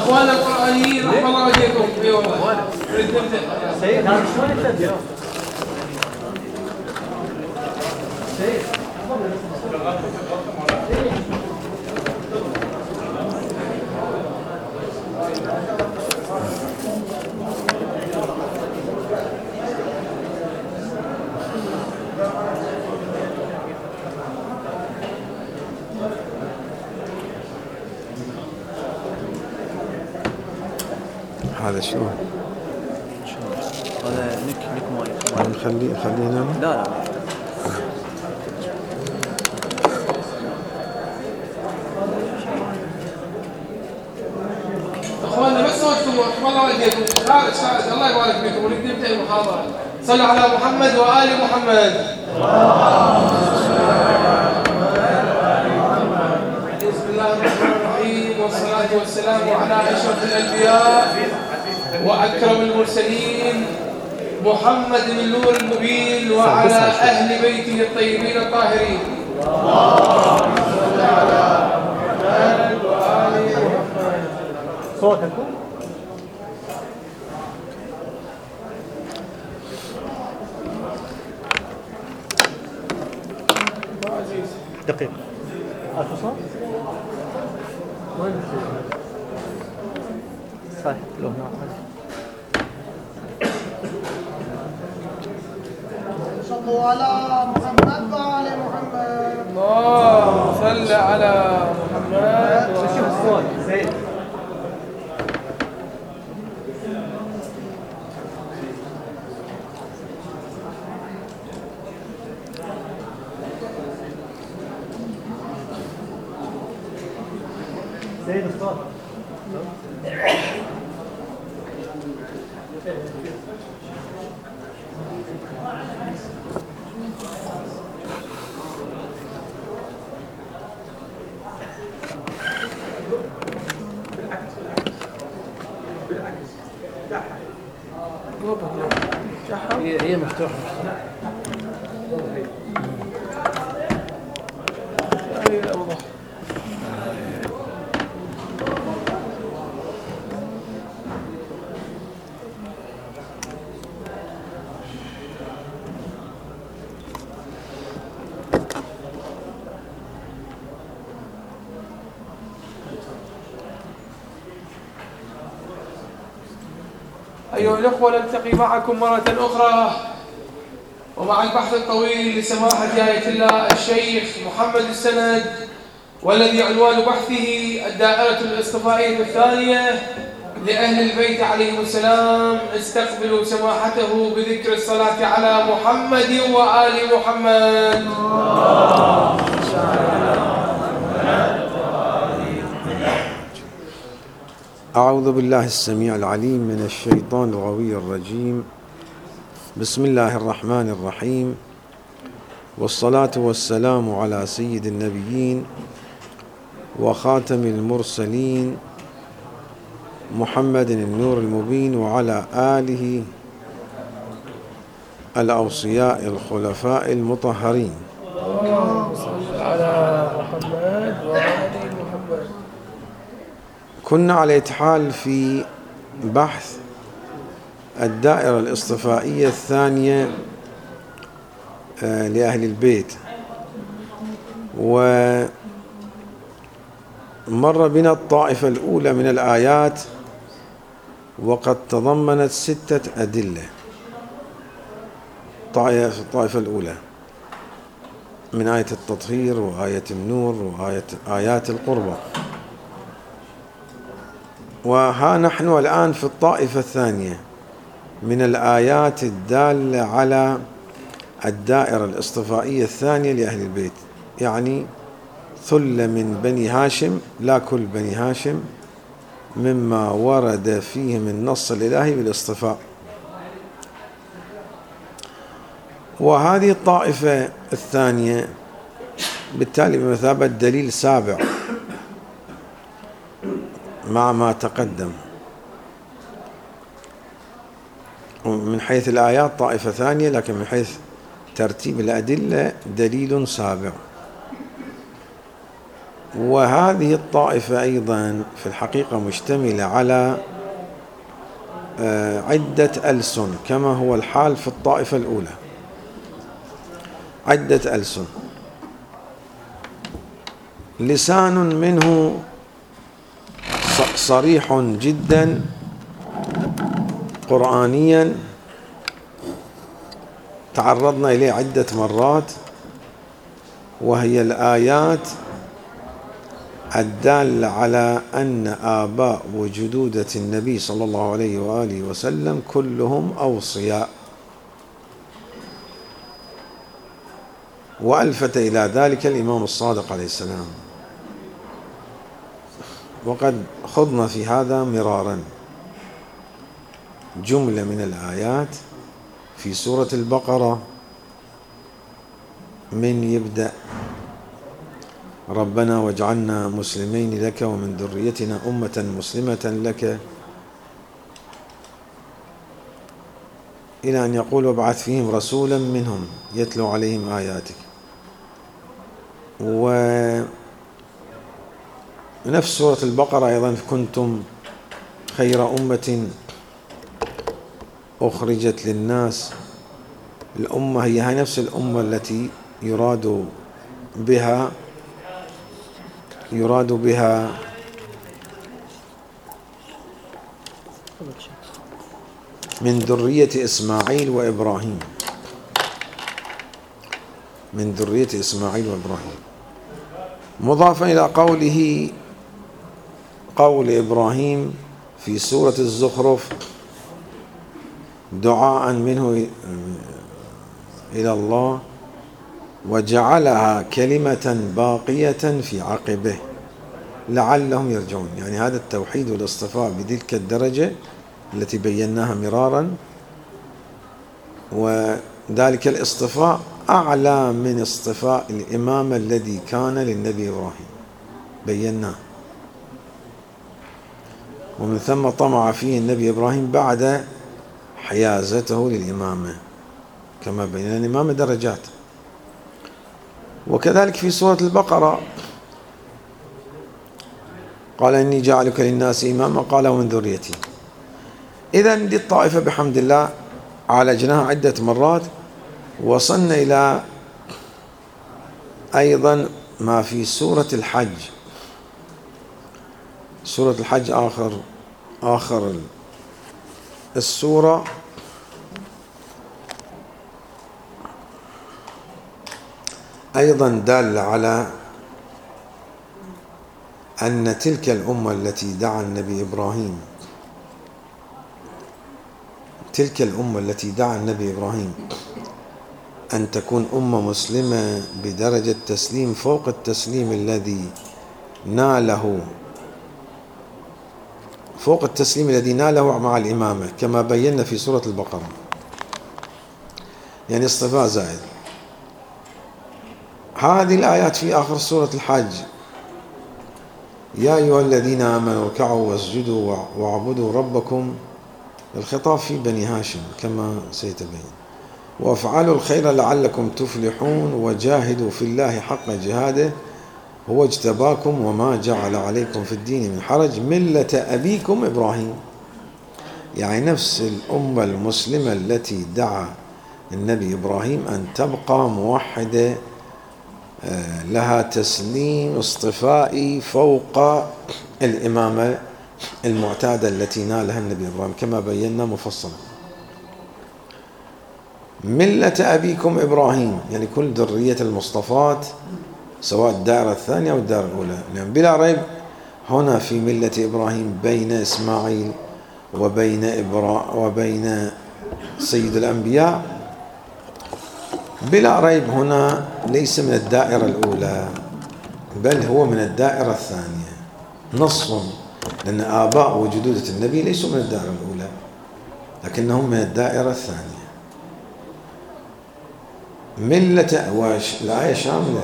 اخواننا القرآنيين رحم الله عليكم. اي والله نريد نبدا. سيد هذا شلون يبدا؟ سيد هذا شنو؟ هذا نك ماي. خليه هنا. لا اخواننا بس وقتكم رحم الله عليكم. خالد الله يبارك فيكم. ونريد نبدا المحاضره. صلوا على محمد وآل محمد. بسم الله الرحمن الرحيم، والصلاة والسلام على أشرف الأنبياء وأكرم المرسلين محمد النور المبين وعلى أهل بيته الطيبين الطاهرين. اللهم صل على محمد وآل محمد. صوتكم دقيقة. اتصل وين صحيح له هناك. صلوا على محمد وآل محمد. اللهم صل على محمد. شوف الصوت سيد. سيد الصوت. هي مفتوحة. أيها الأخوة، نلتقي معكم مرة أخرى ومع البحث الطويل لسماحة آية الله الشيخ محمد السند، والذي عنوان بحثه الدائرة الاصطفائية الثانية لأهل البيت عليهم السلام. استقبلوا سماحته بذكر الصلاة على محمد وآل محمد. أعوذ بالله السميع العليم من الشيطان الغوي الرجيم. بسم الله الرحمن الرحيم، والصلاة والسلام على سيد النبيين وخاتم المرسلين محمد النور المبين وعلى آله الأوصياء الخلفاء المطهرين. اللهم صل على محمد وآل محمد. كنا على إتحال في بحث الدائرة الاصطفائية الثانية لأهل البيت، ومر بنا الطائفة الأولى من الآيات وقد تضمنت 6 أدلة. الطائفة الأولى من آية التطهير وآية النور وآيات القربة، وها نحن الآن في الطائفة الثانية من الآيات الدالة على الدائرة الاصطفائية الثانية لأهل البيت، يعني ثلة من بني هاشم، لا كل بني هاشم، مما ورد فيهم النص الإلهي بالاصطفاء. وهذه الطائفة الثانية بالتالي بمثابة دليل سابع مع ما تقدم. من حيث الآيات طائفة ثانية، لكن من حيث ترتيب الأدلة دليل سابع. وهذه الطائفة أيضا في الحقيقة مشتملة على عدة ألسن كما هو الحال في الطائفة الأولى، عدة ألسن، لسان منه صريح جدا قرآنيا تعرضنا إليه عدة مرات، وهي الآيات الدالة على أن آباء وجدودة النبي صلى الله عليه وآله وسلم كلهم أوصياء، وألفت إلى ذلك الإمام الصادق عليه السلام، وقد خضنا في هذا مرارا. جملة من الآيات في سورة البقرة من يبدأ ربنا واجعلنا مسلمين لك ومن ذريتنا أمة مسلمة لك إلى أن يقول وابعث فيهم رسولا منهم يتلو عليهم آياتك. ونفس سورة البقرة أيضا كنتم خير أمة أخرجت للناس. الأمة هي نفس الأمة التي يراد بها من ذرية إسماعيل وإبراهيم، من ذرية إسماعيل وإبراهيم، مضافا إلى قول إبراهيم في سورة الزخرف دعاء منه إلى الله وجعلها كلمة باقية في عقبه لعلهم يرجعون. يعني هذا التوحيد والاصطفاء بتلك الدرجة التي بيناها مرارا، وذلك الاصطفاء أعلى من اصطفاء الإمامة الذي كان للنبي إبراهيم بيناه، ومن ثم طمع فيه النبي إبراهيم بعد حيازته للإمامة، كما بين الإمامة درجات. وكذلك في سورة البقرة قال إني جاعلك للناس إماما قال ومن ذريتي. إذن دي الطائفة بحمد الله عالجناها عدة مرات. وصلنا إلى أيضا ما في سورة الحج. سورة الحج آخر السورة أيضا دال على أن تلك الأمة التي دعا النبي إبراهيم، تلك الأمة التي دعا النبي إبراهيم أن تكون أمة مسلمة بدرجة تسليم فوق التسليم الذي ناله، فوق التسليم الذي ناله مع الإمامة كما بينا في سورة البقرة، يعني اصطفاء زائد. هذه الآيات في آخر سورة الحج يا أيها الذين آمنوا اركعوا واسجدوا واعبدوا ربكم، الخطاب في بني هاشم كما سيتبين، وافعلوا الخير لعلكم تفلحون وجاهدوا في الله حق جهاده هو اجتباكم وما جعل عليكم في الدين من حرج ملة أبيكم إبراهيم. يعني نفس الأمة المسلمة التي دعا النبي إبراهيم أن تبقى موحدة لها تسليم اصطفائي فوق الإمامة المعتادة التي نالها النبي إبراهيم كما بينا مفصلا. ملة أبيكم إبراهيم يعني كل ذرية المصطفات سواء الدائرة الثانية أو الدائرة الأولى، لأن بلا ريب هنا في ملة إبراهيم بين إسماعيل وبين سيد الأنبياء بلا ريب هنا ليس من الدائرة الأولى بل هو من الدائرة الثانية نص، لأن آباء وجدودة النبي ليسوا من الدائرة الأولى لكنهم من الدائرة الثانية. ملة الآية شاملة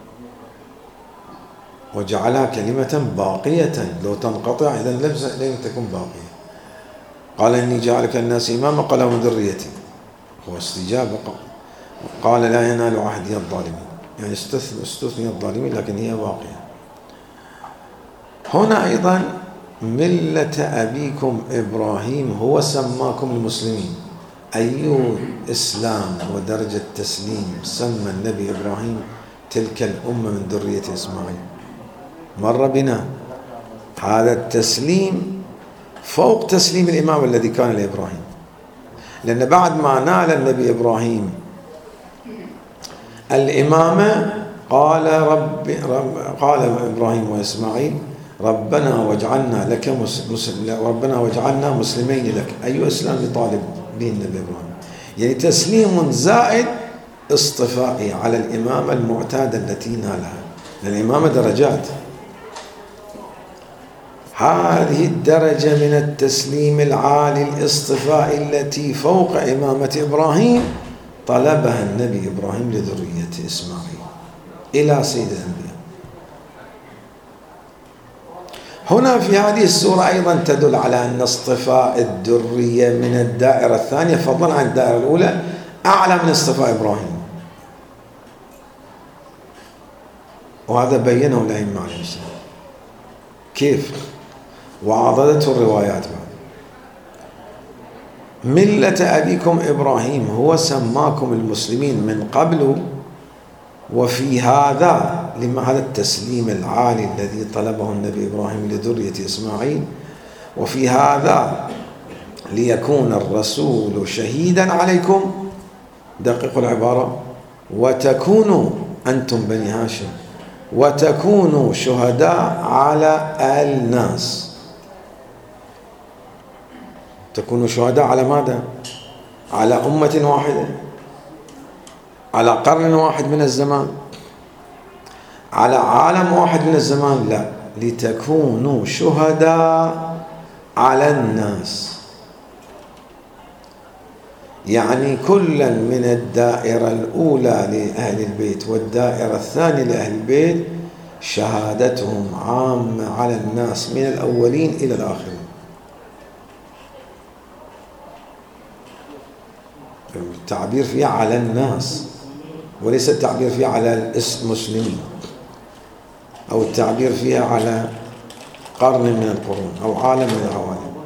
وجعلها كلمة باقية، لو تنقطع إذا لم تكن باقية. قال إني جعلك الناس إماما قال ومن ذريتي، هو استجابة. قال لا ينال عهدي الظالمين، يعني استثني الظالمين لكن هي باقية. هنا أيضا ملة أبيكم إبراهيم هو سماكم المسلمين. أي إسلام ودرجة تسليم سمى النبي إبراهيم تلك الأمة من ذرية إسماعيل؟ مر بنا هذا التسليم فوق تسليم الإمام الذي كان لإبراهيم، لأن بعد ما نال النبي إبراهيم الإمامة قال قال إبراهيم وإسماعيل ربنا واجعلنا مسلمين لك. أي إسلام يطالب به النبي إبراهيم؟ يعني تسليم زائد اصطفائي على الإمامة المعتادة التي نالها، لأن الإمامة درجات. هذه الدرجة من التسليم العالي الاصطفائي التي فوق إمامة إبراهيم طلبها النبي إبراهيم لذرية إسماعيل إلى سيد الأنبياء. هنا في هذه السورة أيضا تدل على أن اصطفاء الذرية من الدائرة الثانية فضلا عن الدائرة الأولى أعلى من اصطفاء إبراهيم، وهذا بينه الأئمة عليه السلام. كيف؟ وعضدته الروايات بعد. ملة أبيكم إبراهيم هو سماكم المسلمين من قبل وفي هذا، لما هذا التسليم العالي الذي طلبه النبي إبراهيم لذرية إسماعيل، وفي هذا ليكون الرسول شهيدا عليكم، دققوا العبارة، وتكونوا أنتم بني هاشم وتكونوا شهداء على الناس. تكونوا شهداء على ماذا؟ على أمة واحدة، على قرن واحد من الزمان، على عالم واحد من الزمان؟ لا، لتكونوا شهداء على الناس. يعني كلا من الدائرة الأولى لأهل البيت والدائرة الثانية لأهل البيت شهادتهم عامة على الناس من الأولين إلى الآخرين. التعبير فيها على الناس وليس التعبير فيها على المسلمين، أو التعبير فيها على قرن من القرون أو عالم من العوالم.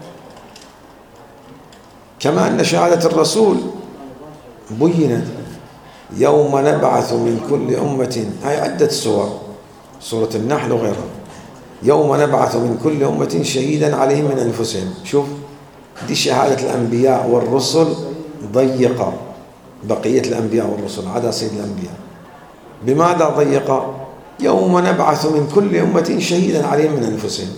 كما أن شهادة الرسول بينت يوم نبعث من كل أمة، هي عدة سور، سورة النحل وغيرها، يوم نبعث من كل أمة شهيدا عليهم من أنفسهم. شوف دي شهادة الأنبياء والرسل ضيقة، بقية الأنبياء والرسل عدا سيد الأنبياء. بماذا ضيقة؟ يوم نبعث من كل أمة شهيدا عليهم من أنفسهم.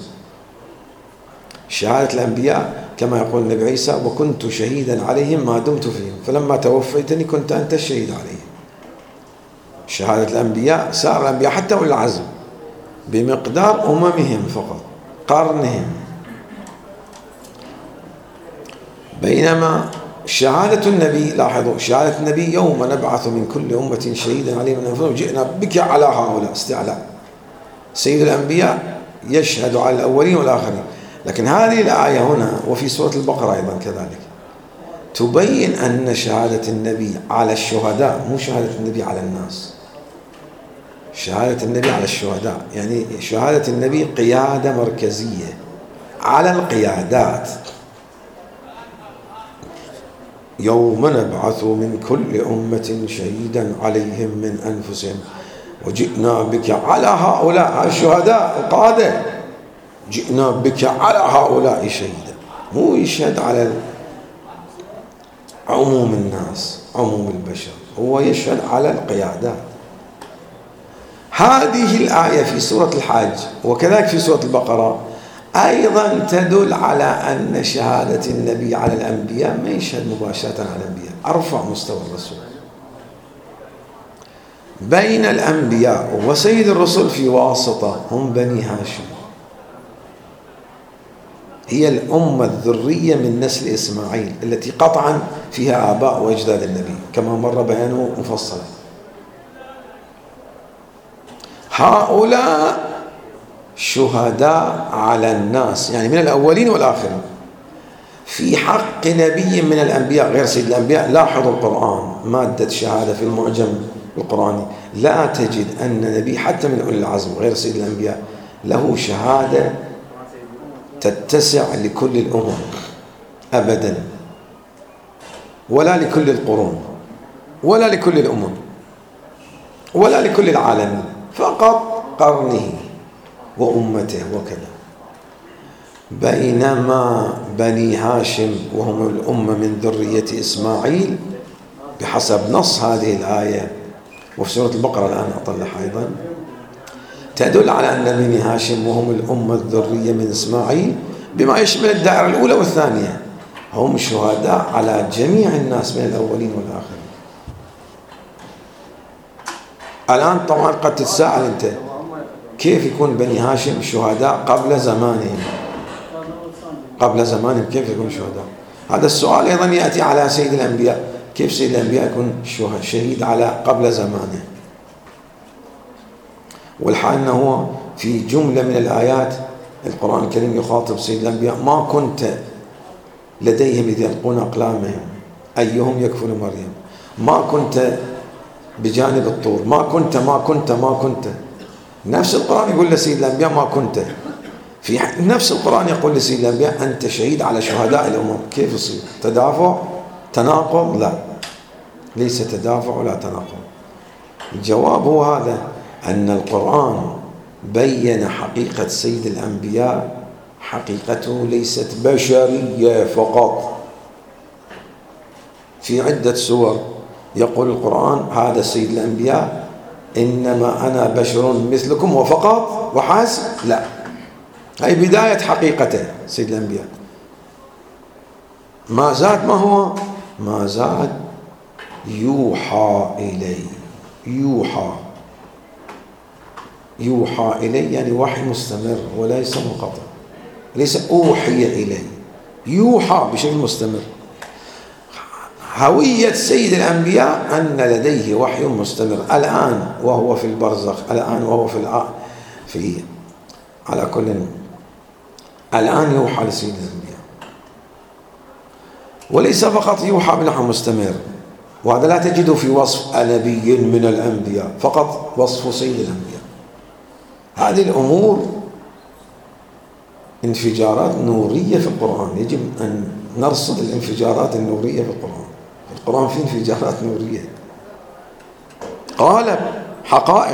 شهادة الأنبياء كما يقول النبي عيسى وكنت شهيدا عليهم ما دمت فيهم فلما توفيتني كنت أنت الشهيد عليهم. شهادة الأنبياء سائر الأنبياء حتى أولي العزم بمقدار أممهم فقط، قرنهم. بينما شهادة النبي، لاحظوا شهادة النبي يوم نبعث من كل أمة شهيدا عليهم من أنفسهم جئنا بك على هؤلاء، استعلاء. سيد الأنبياء يشهد على الأولين والآخرين. لكن هذه الآية هنا وفي سورة البقرة أيضا كذلك تبين أن شهادة النبي على الشهداء مو شهادة النبي على الناس. شهادة النبي على الشهداء يعني شهادة النبي قيادة مركزية على القيادات. يوم نبعث من كل أمة شهيدا عليهم من أنفسهم وجئنا بك على هؤلاء الشهداء القادة، جئنا بك على هؤلاء شهيدا. مو يشهد على عموم الناس عموم البشر، هو يشهد على القيادات. هذه الآية في سورة الحج وكذلك في سورة البقرة أيضا تدل على أن شهادة النبي على الأنبياء ما يشهد مباشرة على الأنبياء، أرفع مستوى الرسول. بين الأنبياء وسيد الرسل في واسطة هم بني هاشم، هي الأمة الذرية من نسل إسماعيل التي قطعا فيها آباء وأجداد النبي كما مر بيانه مفصلا. هؤلاء شهداء على الناس يعني من الأولين والآخرين في حق نبي من الأنبياء غير سيد الأنبياء. لاحظوا القرآن مادة شهادة في المعجم القرآني لا تجد أن نبي حتى من أولي العزم غير سيد الأنبياء له شهادة تتسع لكل الأمم أبدا، ولا لكل القرون، ولا لكل الأمم، ولا لكل العالمين، فقط قرنه وأمته وكذا. بينما بني هاشم وهم الأمة من ذرية إسماعيل بحسب نص هذه الآية، وفي سورة البقرة الآن أطلعها أيضا، تدل على أن بني هاشم وهم الأمة الذرية من إسماعيل بما يشمل الدائرة الأولى والثانية هم شهداء على جميع الناس من الأولين والآخرين. الآن طبعا قد تتساءل أنت كيف يكون بني هاشم شهداء قبل زمانهم؟ قبل زمانهم كيف يكون شهداء؟ هذا السؤال أيضا يأتي على سيد الأنبياء، كيف سيد الأنبياء يكون شهيد على قبل زمانه؟ والحال أنه في جملة من الآيات القرآن الكريم يخاطب سيد الأنبياء: ما كنت لديهم إذ يلقون أقلامهم أيهم يكفل مريم، ما كنت بجانب الطور، ما كنت. نفس القرآن يقول لسيد الأنبياء ما كنت، في نفس القرآن يقول لسيد الأنبياء أنت شهيد على شهداء الأمم. كيف يصير؟ تدافع؟ تناقض؟ لا، ليس تدافع ولا تناقض. الجواب هو هذا، أن القرآن بيّن حقيقة سيد الأنبياء، حقيقته ليست بشرية فقط. في عدة سور يقول القرآن هذا سيد الأنبياء إنما أنا بشر مثلكم وفقط وحسب، لا، هي بداية حقيقته سيد الأنبياء. ما زاد، ما هو؟ ما زاد يوحى إليه. يوحى إليه يعني وحي مستمر وليس منقطع، ليس أوحي إليه، يوحى بشكل مستمر. هوية سيد الأنبياء أن لديه وحي مستمر الآن وهو في البرزخ، الآن وهو في على كل الآن يوحى لسيد الأنبياء، وليس فقط يوحى بنحو مستمر، وهذا لا تجده في وصف نبي من الأنبياء، فقط وصف سيد الأنبياء. هذه الأمور انفجارات نورية في القرآن، يجب أن نرصد الانفجارات النورية في القرآن. القرآن فيه انفجارات نورية، قالب، حقائق.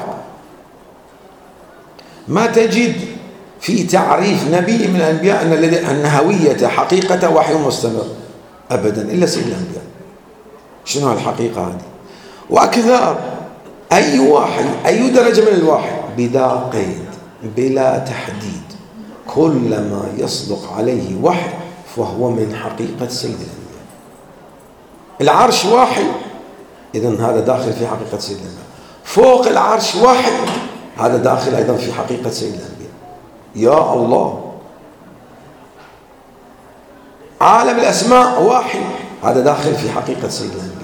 ما تجد في تعريف نبي من الأنبياء أن هويته حقيقة وحي مستمر أبدا إلا سيد الأنبياء. شنو الحقيقة هذه؟ وأكثر أي وحي، أي درجة من الوحي بلا قيد بلا تحديد، كل ما يصدق عليه وحي فهو من حقيقة سيد الأنبياء. العرش وحي، إذن هذا داخل في حقيقة سيد الأنبياء. فوق العرش وحي، هذا داخل أيضا في حقيقة سيد الأنبياء. يا الله. عالم الأسماء وحي، هذا داخل في حقيقة سيد الأنبياء.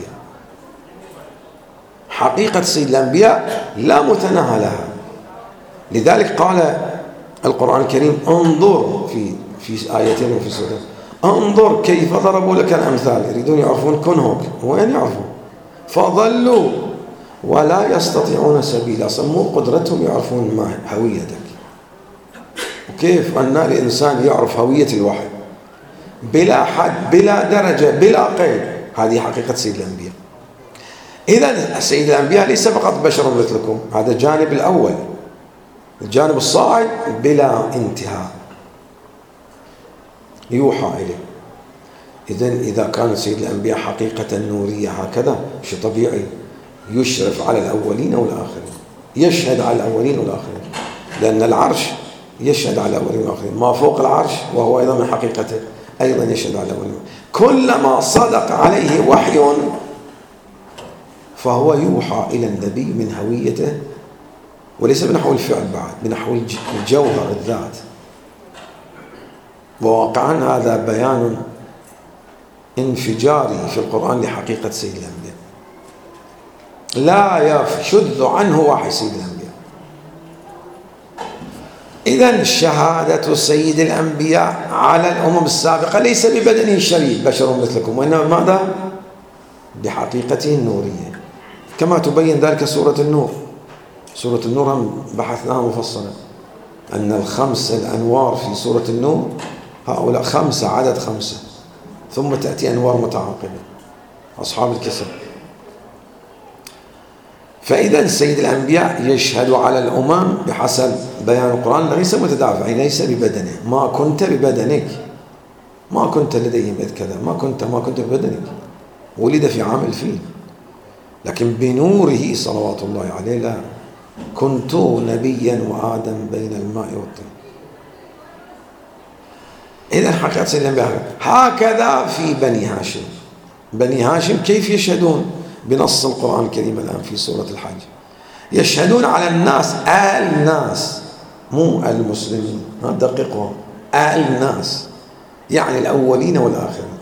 حقيقة سيد الأنبياء لا متناهى لها. لذلك قال القرآن الكريم انظر في آيتين وفي سورة، انظر كيف ضربوا لك الأمثال، يريدون يعرفون كنهك، وين يعرفون؟ فضلوا ولا يستطيعون سبيلا، صموا قدرتهم يعرفون ما هويتك. وكيف أن الإنسان يعرف هوية الوحي بلا حد بلا درجة بلا قيد؟ هذه حقيقة سيد الأنبياء. إذن سيد الأنبياء ليس فقط بشر مثلكم، هذا الجانب الأول، الجانب الصاعد بلا انتهاء، يوحى إليه. إذن إذا كان سيد الأنبياء حقيقة نورية هكذا، شيء طبيعي يشرف على الأولين والآخرين، يشهد على الأولين والآخرين، لأن العرش يشهد على الأولين والآخرين، ما فوق العرش وهو أيضا من حقيقته أيضا يشهد على الأولين. كلما صدق عليه وحي فهو يوحى إلى النبي من هويته، وليس بنحو الفعل بعد، بنحو الجوهر الذات. وواقعا هذا بيان انفجاري في القرآن لحقيقة سيد الأنبياء، لا يشذ عنه وحي سيد الأنبياء. إذن شهادة سيد الأنبياء على الأمم السابقة ليس ببدنه الشريف بشر مثلكم، وإنما ماذا؟ بحقيقته النورية، كما تبين ذلك سورة النور. سورة النور هم بحثناها مفصلا، أن الخمس الأنوار في سورة النور هؤلاء 5 عدد 5، ثم تأتي أنوار متعاقبة أصحاب الكسر. فإذا سيد الأنبياء يشهد على الأمم بحسب بيان القرآن ليس متدافعين، ليس ببدنه. ما كنت ببدنك، ما كنت لديهم إذ كذا، ما كنت ببدنك. ولد في عام الفيل، لكن بنوره صلوات الله عليه لا. كنت نبيا وآدم بين الماء والطين. إذا حقيقة سيد الأنبياء هكذا في بني هاشم. بني هاشم كيف يشهدون؟ بنص القرآن الكريم الآن في سورة الحج يشهدون على الناس، الناس مو المسلمين، دققوا، الناس يعني الأولين والآخرين.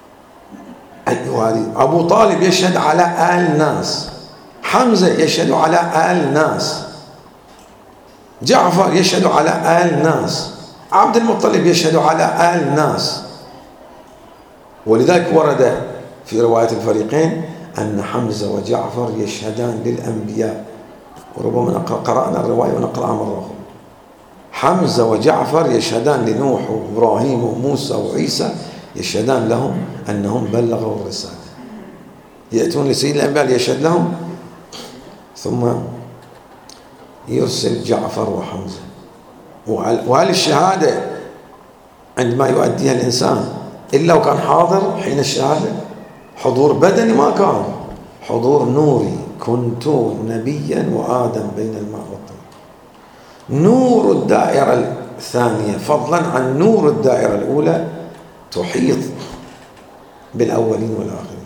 أبو طالب يشهد على الناس، حمزة يشهد على الناس، جعفر يشهد على الناس، عبد المطلب يشهد على الناس. ولذلك ورد في رواية الفريقين أن حمزة وجعفر يشهدان للأنبياء، وربما قرأنا الرواية ونقرأها مرة أخرى. حمزة وجعفر يشهدان لنوح وإبراهيم وموسى وعيسى، يشهدان لهم أنهم بلغوا الرسالة. يأتون لسيد الأنبياء ليشهد لهم، ثم يرسل جعفر وحمزة. وهل الشهادة عندما يؤديها الإنسان إلا وكان حاضر حين الشهادة؟ حضور بدني ما كان، حضور نوري. كنت نبيا وآدم بين الماء والطين. نور الدائرة الثانية فضلا عن نور الدائرة الأولى تحيط بالأولين والآخرين.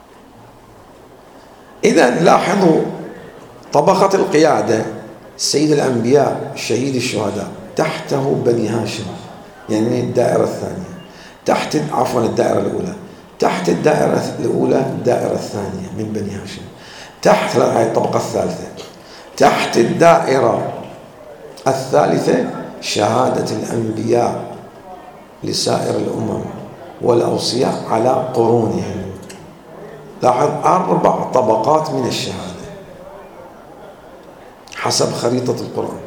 إذا لاحظوا طبقة القيادة، سيد الأنبياء شهيد الشهداء، تحته بني هاشم يعني الدائرة الثانية، تحت الدائرة الأولى، تحت الدائرة الأولى الدائرة الثانية من بني هاشم، تحت الطبقة الثالثة، تحت الدائرة الثالثة شهادة الأنبياء لسائر الأمم والأوصياء على قرونهم. لاحظ 4 طبقات من الشهادة حسب خريطة القرآن.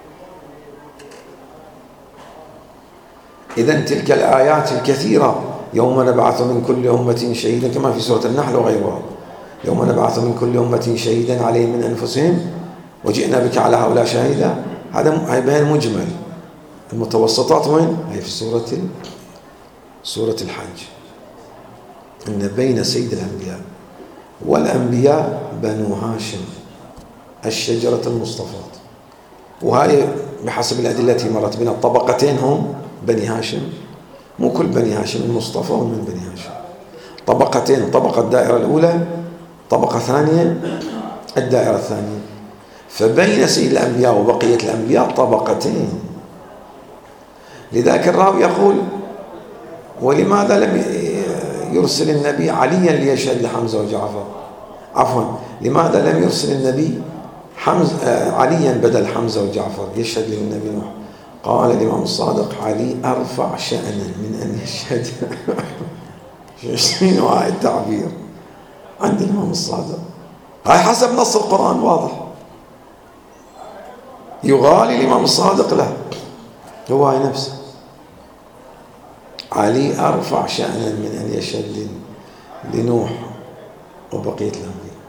إذن تلك الآيات الكثيرة، يوم نبعث من كل أمة شهيدا، كما في سورة النحل وغيرها، يوم نبعث من كل أمة شهيدا عليهم من أنفسهم وجئنا بك على هؤلاء شهيدا، هذا بيان مجمل. المتوسطات وين؟ هي في سورة الحج، إن بين سيد الأنبياء والأنبياء بنو هاشم الشجرة المصطفات. وهي بحسب الأدلة التي مرت بنا الطبقتين هم بني هاشم، مو كل بني هاشم، المصطفى ومن بني هاشم. طبقتين، طبقة الدائرة الأولى، طبقة ثانية الدائرة الثانية. فبين سيد الأنبياء وبقية الأنبياء طبقتين. لذلك الراوي يقول: ولماذا لم يرسل النبي عليا ليشهد لحمزة وجعفر؟ عفوا، لماذا لم يرسل النبي عليا بدل حمزة وجعفر يشهد للنبي نوح؟ قال الإمام الصادق: علي أرفع شأنا من أن يشهد. شنو هاي التعبير عند الإمام الصادق؟ هاي حسب نص القرآن واضح. يغالي الإمام الصادق له هو هاي نفسه، علي أرفع شأنا من أن يشهد لنوح وبقية الأنبياء.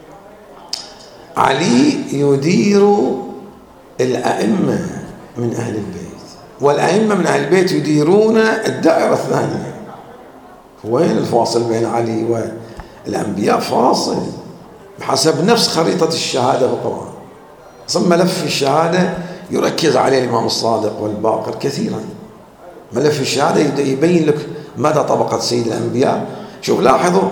علي يدير الأئمة من أهل البيت، والأئمة من أهل البيت يديرون الدائرة الثانية. وين الفاصل بين علي والأنبياء؟ فاصل بحسب نفس خريطة الشهادة في القرآن. ثم ملف الشهادة يركز عليه الإمام الصادق والباقر كثيرا. ملف الشهادة يبين لك مدى طبقة سيد الأنبياء. شوف لاحظوا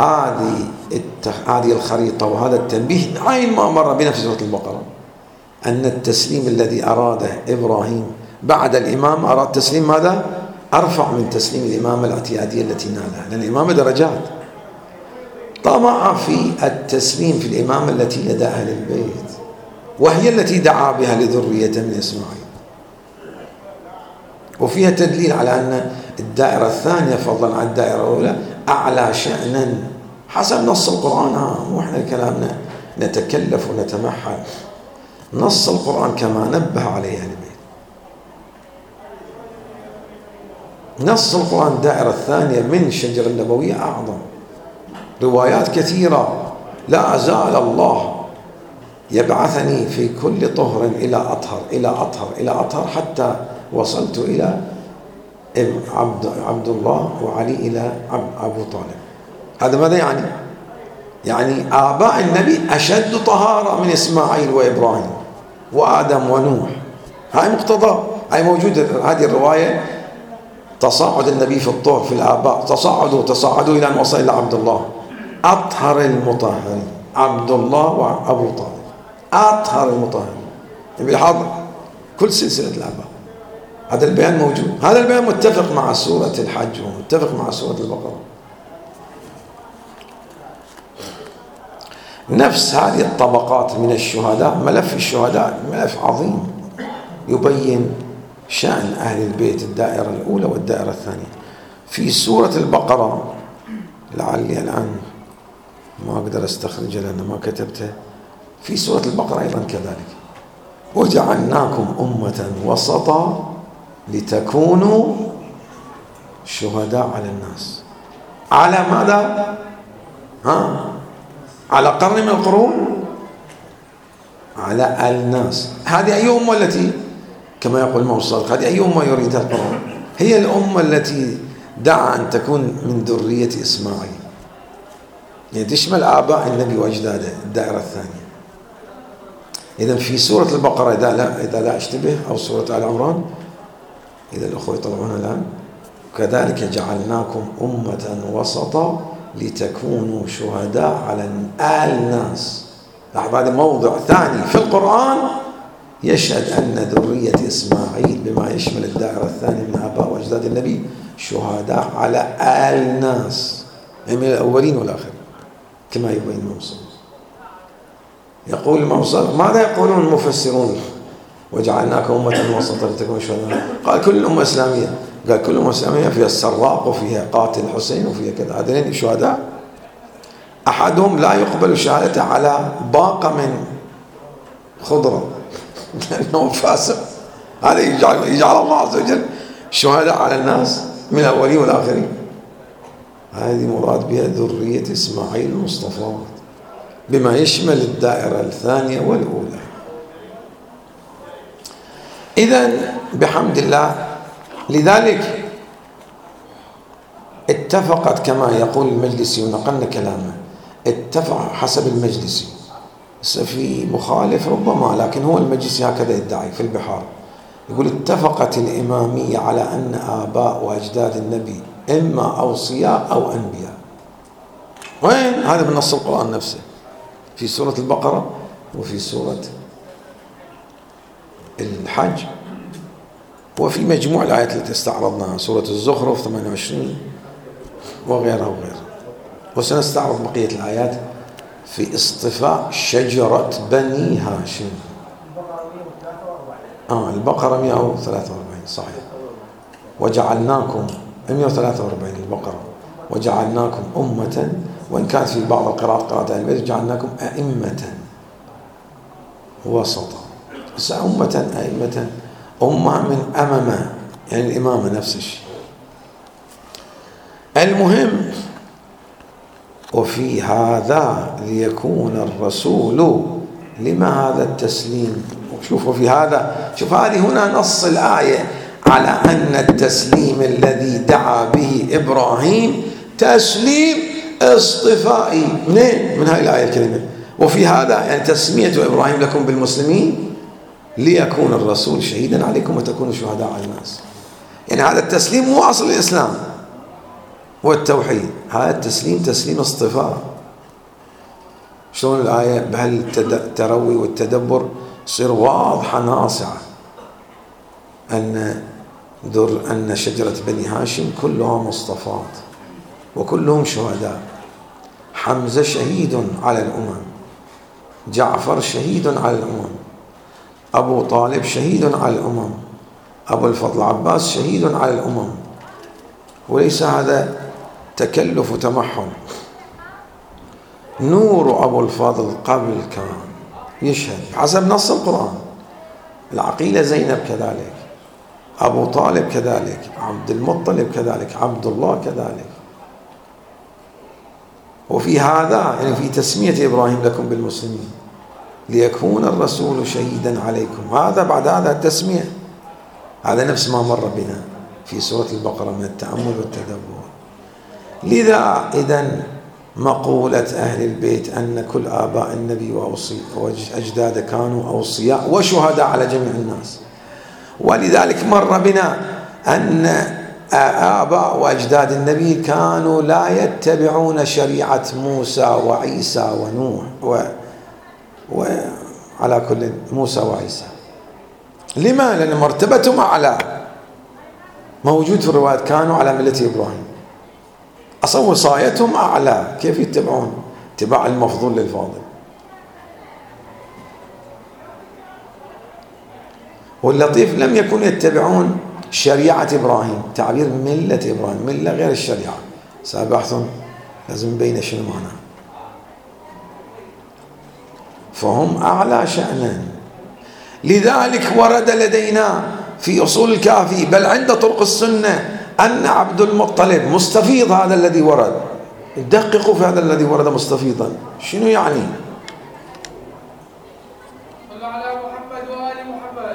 هذه الخريطة وهذا التنبيه عين ما مر بنا في سورة البقرة، أن التسليم الذي أراده إبراهيم بعد الإمام أراد تسليم ماذا؟ أرفع من تسليم الإمامة الاعتيادية التي نالها، لأن الإمامة درجات. طمع في التسليم في الإمامة التي لدى أهل البيت، وهي التي دعا بها لذرية من إسماعيل، وفيها تدليل على أن الدائرة الثانية فضلا عن الدائرة الأولى أعلى شأنا حسب نص القرآن. مو إحنا كلامنا نتكلف ونتمحل، نص القرآن كما نبه عليه أهل البيت. نص القرآن الدائرة الثانية من الشجرة النبوية أعظم. روايات كثيرة: لا أزال الله يبعثني في كل طهر إلى أطهر إلى أطهر إلى أطهر، حتى وصلت إلى عبد الله وعلي إلى أبو طالب. هذا ماذا يعني؟ يعني آباء النبي أشد طهارة من إسماعيل وإبراهيم وآدم ونوح. هاي مقتضى، هاي موجودة هذه الرواية. تصاعد النبي في الطهر في الآباء، تصاعدوا إلى أن وصل إلى عبد الله أطهر المطهرين، عبد الله وأبو طالب أطهر المطهرين بالحاضر كل سلسلة الآباء. هذا البيان موجود، هذا البيان متفق مع سورة الحج ومتفق مع سورة البقرة. نفس هذه الطبقات من الشهداء، ملف الشهداء ملف عظيم يبين شأن أهل البيت، الدائرة الأولى والدائرة الثانية. في سورة البقرة، لعلي الآن ما أقدر أستخرجه لأن ما كتبته، في سورة البقرة أيضا كذلك: وجعلناكم أمة وسطا لتكونوا شهداء على الناس. على ماذا؟ على قرن من القرون، على الناس. هذه أي أمة التي كما يقول الإمام الصادق، هذه أي أمة يريدها القرآن؟ هي الأمة التي دعا أن تكون من ذرية إسماعيل، يعني تشمل آباء النبي وأجداده، الدائرة الثانية. إذا في سورة البقرة إذا لا أشتبه، أو سورة آل عمران إذا الأخوة يطلعونها الآن: كذلك جعلناكم أمة وسطا لتكونوا شهداء على الناس. لاحظ، هذا موضع ثاني في القرآن يشهد أن ذرية إسماعيل بما يشمل الدائرة الثانية من آباء وأجداد النبي شهداء على الناس، يعني من الأولين والآخرين، كما يبين الإمام الصادق. يقول الإمام الصادق: ماذا يقولون المفسرون؟ وجعلناك أمة وسطا لتكونوا شهداء. قال: كل الأمة إسلامية. قال: كل أمة إسلامية فيها السراق وفيها قاتل الحسين وفيها كذا، هذين شهداء. أحدهم لا يقبل شهادته على باقة من خضرة لأنه فاسق. هذا يجعل الله عز وجل شهداء على الناس من الأولين والآخرين. هذه مراد بها ذرية إسماعيل المصطفى بما يشمل الدائرة الثانية والأولى. إذن بحمد الله، لذلك اتفقت كما يقول المجلسي، ونقلنا كلامه، اتفق حسب المجلسي، في مخالف ربما، لكن هو المجلسي هكذا يدعي في البحار، يقول: اتفقت الإمامية على أن آباء وأجداد النبي إما أوصياء أو أنبياء. وين هذا؟ من نص القرآن نفسه، في سورة البقرة وفي سورة الحج وفي مجموع الآيات التي استعرضناها، سورة الزخرف 28 وغيرها وغيرها. وسنستعرض بقية الآيات في اصطفاء شجرة بني هاشم. البقرة 143 صحيح. وجعلناكم 143 البقرة. وجعلناكم أمة، وإن كانت في بعض القراءات قراءة أهل البيت: جعلناكم أئمة وسطا. أمة أئمة، أمة من أمامة، يعني الإمامة نفس الشيء. المهم: وفي هذا ليكون الرسول، لما هذا التسليم؟ شوفوا في هذا، شوف هذه هنا نص الآية على أن التسليم الذي دعا به إبراهيم تسليم اصطفائي. من هذه الآية الكريمة: وفي هذا يعني تسمية إبراهيم لكم بالمسلمين ليكون الرسول شهيدا عليكم وتكونوا شهداء على الناس. يعني هذا التسليم مو أصل الإسلام والتوحيد، هذا التسليم تسليم اصطفاء. شلون الآية بهالتروي والتدبر تصير واضحة ناصعة أن شجرة بني هاشم كلها مصطفات وكلهم شهداء. حمزة شهيد على الأمم، جعفر شهيد على الأمم، أبو طالب شهيد على الأمم، أبو الفضل عباس شهيد على الأمم. وليس هذا تكلف وتمحن. نور أبو الفضل قبل كان يشهد حسب نص القرآن. العقيلة زينب كذلك، أبو طالب كذلك، عبد المطلب كذلك، عبد الله كذلك. وفي هذا يعني في تسمية إبراهيم لكم بالمسلمين ليكون الرسول شهيدا عليكم، هذا بعد هذا التسمية، هذا نفس ما مر بنا في سورة البقرة من التأمل والتدبر. لذا إذن مقولة أهل البيت أن كل آباء النبي وأجداده كانوا أوصياء وشهداء على جميع الناس، ولذلك مر بنا أن آباء وأجداد النبي كانوا لا يتبعون شريعة موسى وعيسى ونوح وعلى كل موسى وعيسى. لما؟ لأن مرتبتهم أعلى، موجود في الروايات كانوا على ملة إبراهيم، أصلا وصايتهم أعلى، كيف يتبعون اتباع المفضول للفاضل؟ واللطيف لم يكونوا يتبعون شريعة إبراهيم، تعبير ملة إبراهيم، ملة غير الشريعة، سأبحث لازم بين شنو معناه. فهم أعلى شأنا. لذلك ورد لدينا في أصول الكافي بل عند طرق السنة أن عبد المطلب مستفيض، هذا الذي ورد، دققوا في هذا الذي ورد مستفيضا شنو يعني؟ صلى على محمد وآل محمد.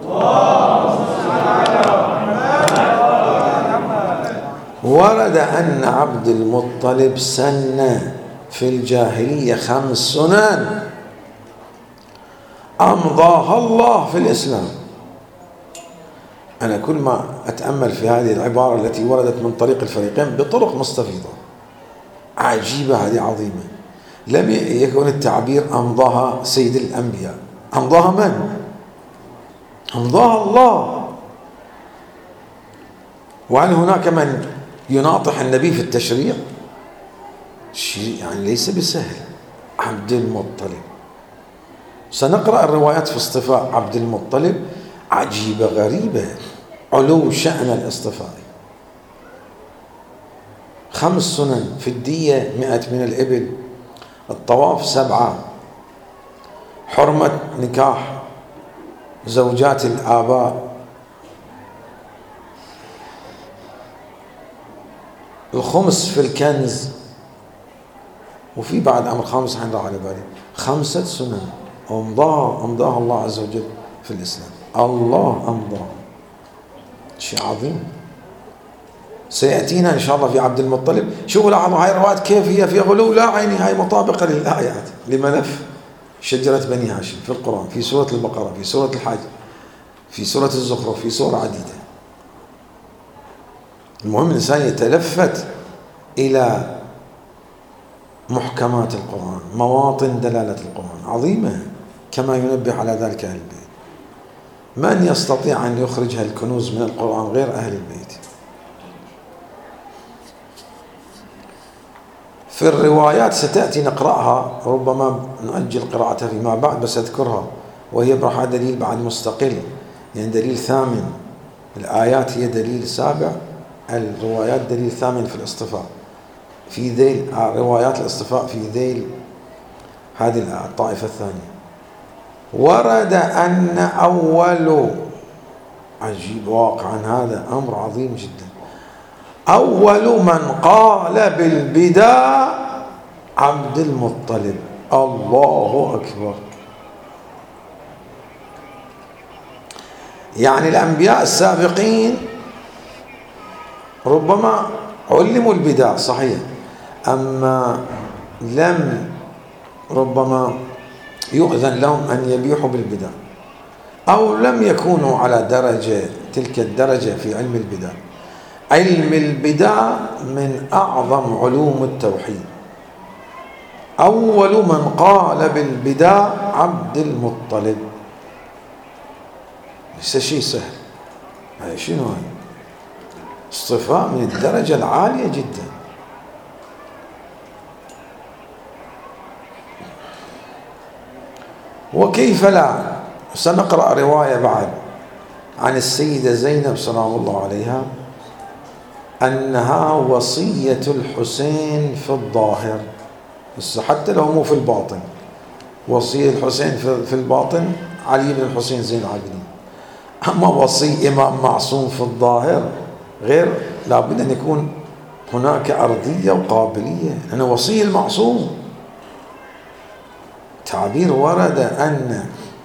ورد أن عبد المطلب سن في الجاهلية 5 سنن أمضاها الله في الإسلام. أنا كل ما أتأمل في هذه العبارة التي وردت من طريق الفريقين بطرق مستفيضة عجيبة، هذه عظيمة. لم يكن التعبير أمضاها سيد الأنبياء، أمضاها من؟ أمضاها الله. وهل هناك من يناطح النبي في التشريع؟ شيء يعني ليس بسهل. عبد المطلب، سنقرأ الروايات في اصطفاء عبد المطلب عجيبة غريبة، علو شأن الاصطفاء. 5 سنن في الدية 100 من الإبل، الطواف 7، حرمة نكاح زوجات الآباء، الخمس في الكنز، وفي بعد أمر خامس حين على بالي. 5 سنن أمضاها الله عز وجل في الإسلام، الله أمضاها، شيء عظيم. سيأتينا إن شاء الله في عبد المطلب. شوفوا لاحظوا هاي الروايات كيف هي في غلو، لا عيني هاي مطابقة للآيات لملف شجرة بني هاشم في القرآن، في سورة البقرة، في سورة الحج، في سورة الزخرف، في سورة عديدة. المهم الإنسان يتلفت إلى محكمات القرآن، مواطن دلالة القرآن عظيمة كما ينبه على ذلك أهل البيت. من يستطيع أن يخرج هالكنوز من القرآن غير أهل البيت؟ في الروايات ستأتي نقرأها، ربما نؤجل قراءتها فيما بعد بس أذكرها، وهي برحة دليل بعد مستقل، يعني دليل ثامن. الآيات هي دليل سابع، الروايات دليل ثامن في الاصطفاء، في ذيل روايات الاصطفاء في ذيل هذه الطائفة الثانية. ورد أن أول، عجيب واقعا هذا أمر عظيم جدا، أول من قال بالبداء عبد المطلب. الله أكبر. يعني الأنبياء السابقين ربما علموا البداء صحيح، أما لم ربما يؤذن لهم أن يبيحوا بالبداء، أو لم يكونوا على درجة تلك الدرجة في علم البداء. علم البداء من أعظم علوم التوحيد. أول من قال بالبداء عبد المطلب، ليس شيء سهل. هاي شنو هاي؟ اصطفاء من الدرجة العالية جدا. وكيف لا؟ سنقرأ رواية بعد عن السيدة زينب سلام الله عليها أنها وصية الحسين في الظاهر، بس حتى لو مو في الباطن، وصية الحسين في الباطن علي بن الحسين زين العابدين، أما وصي إمام معصوم في الظاهر غير، لابد أن يكون هناك أرضية وقابلية. أنا وصي المعصوم تعبير ورد أن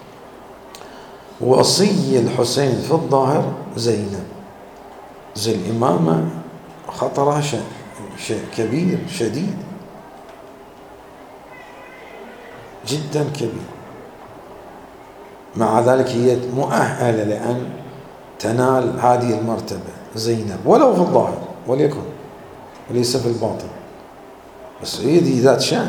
وصي الحسين في الظاهر زينب، زي الإمامة خطرها شيء كبير شديد جدا كبير، مع ذلك هي مؤهلة لأن تنال هذه المرتبة زينب ولو في الظاهر، وليكن وليس في الباطن، بس هي دي ذات شأن.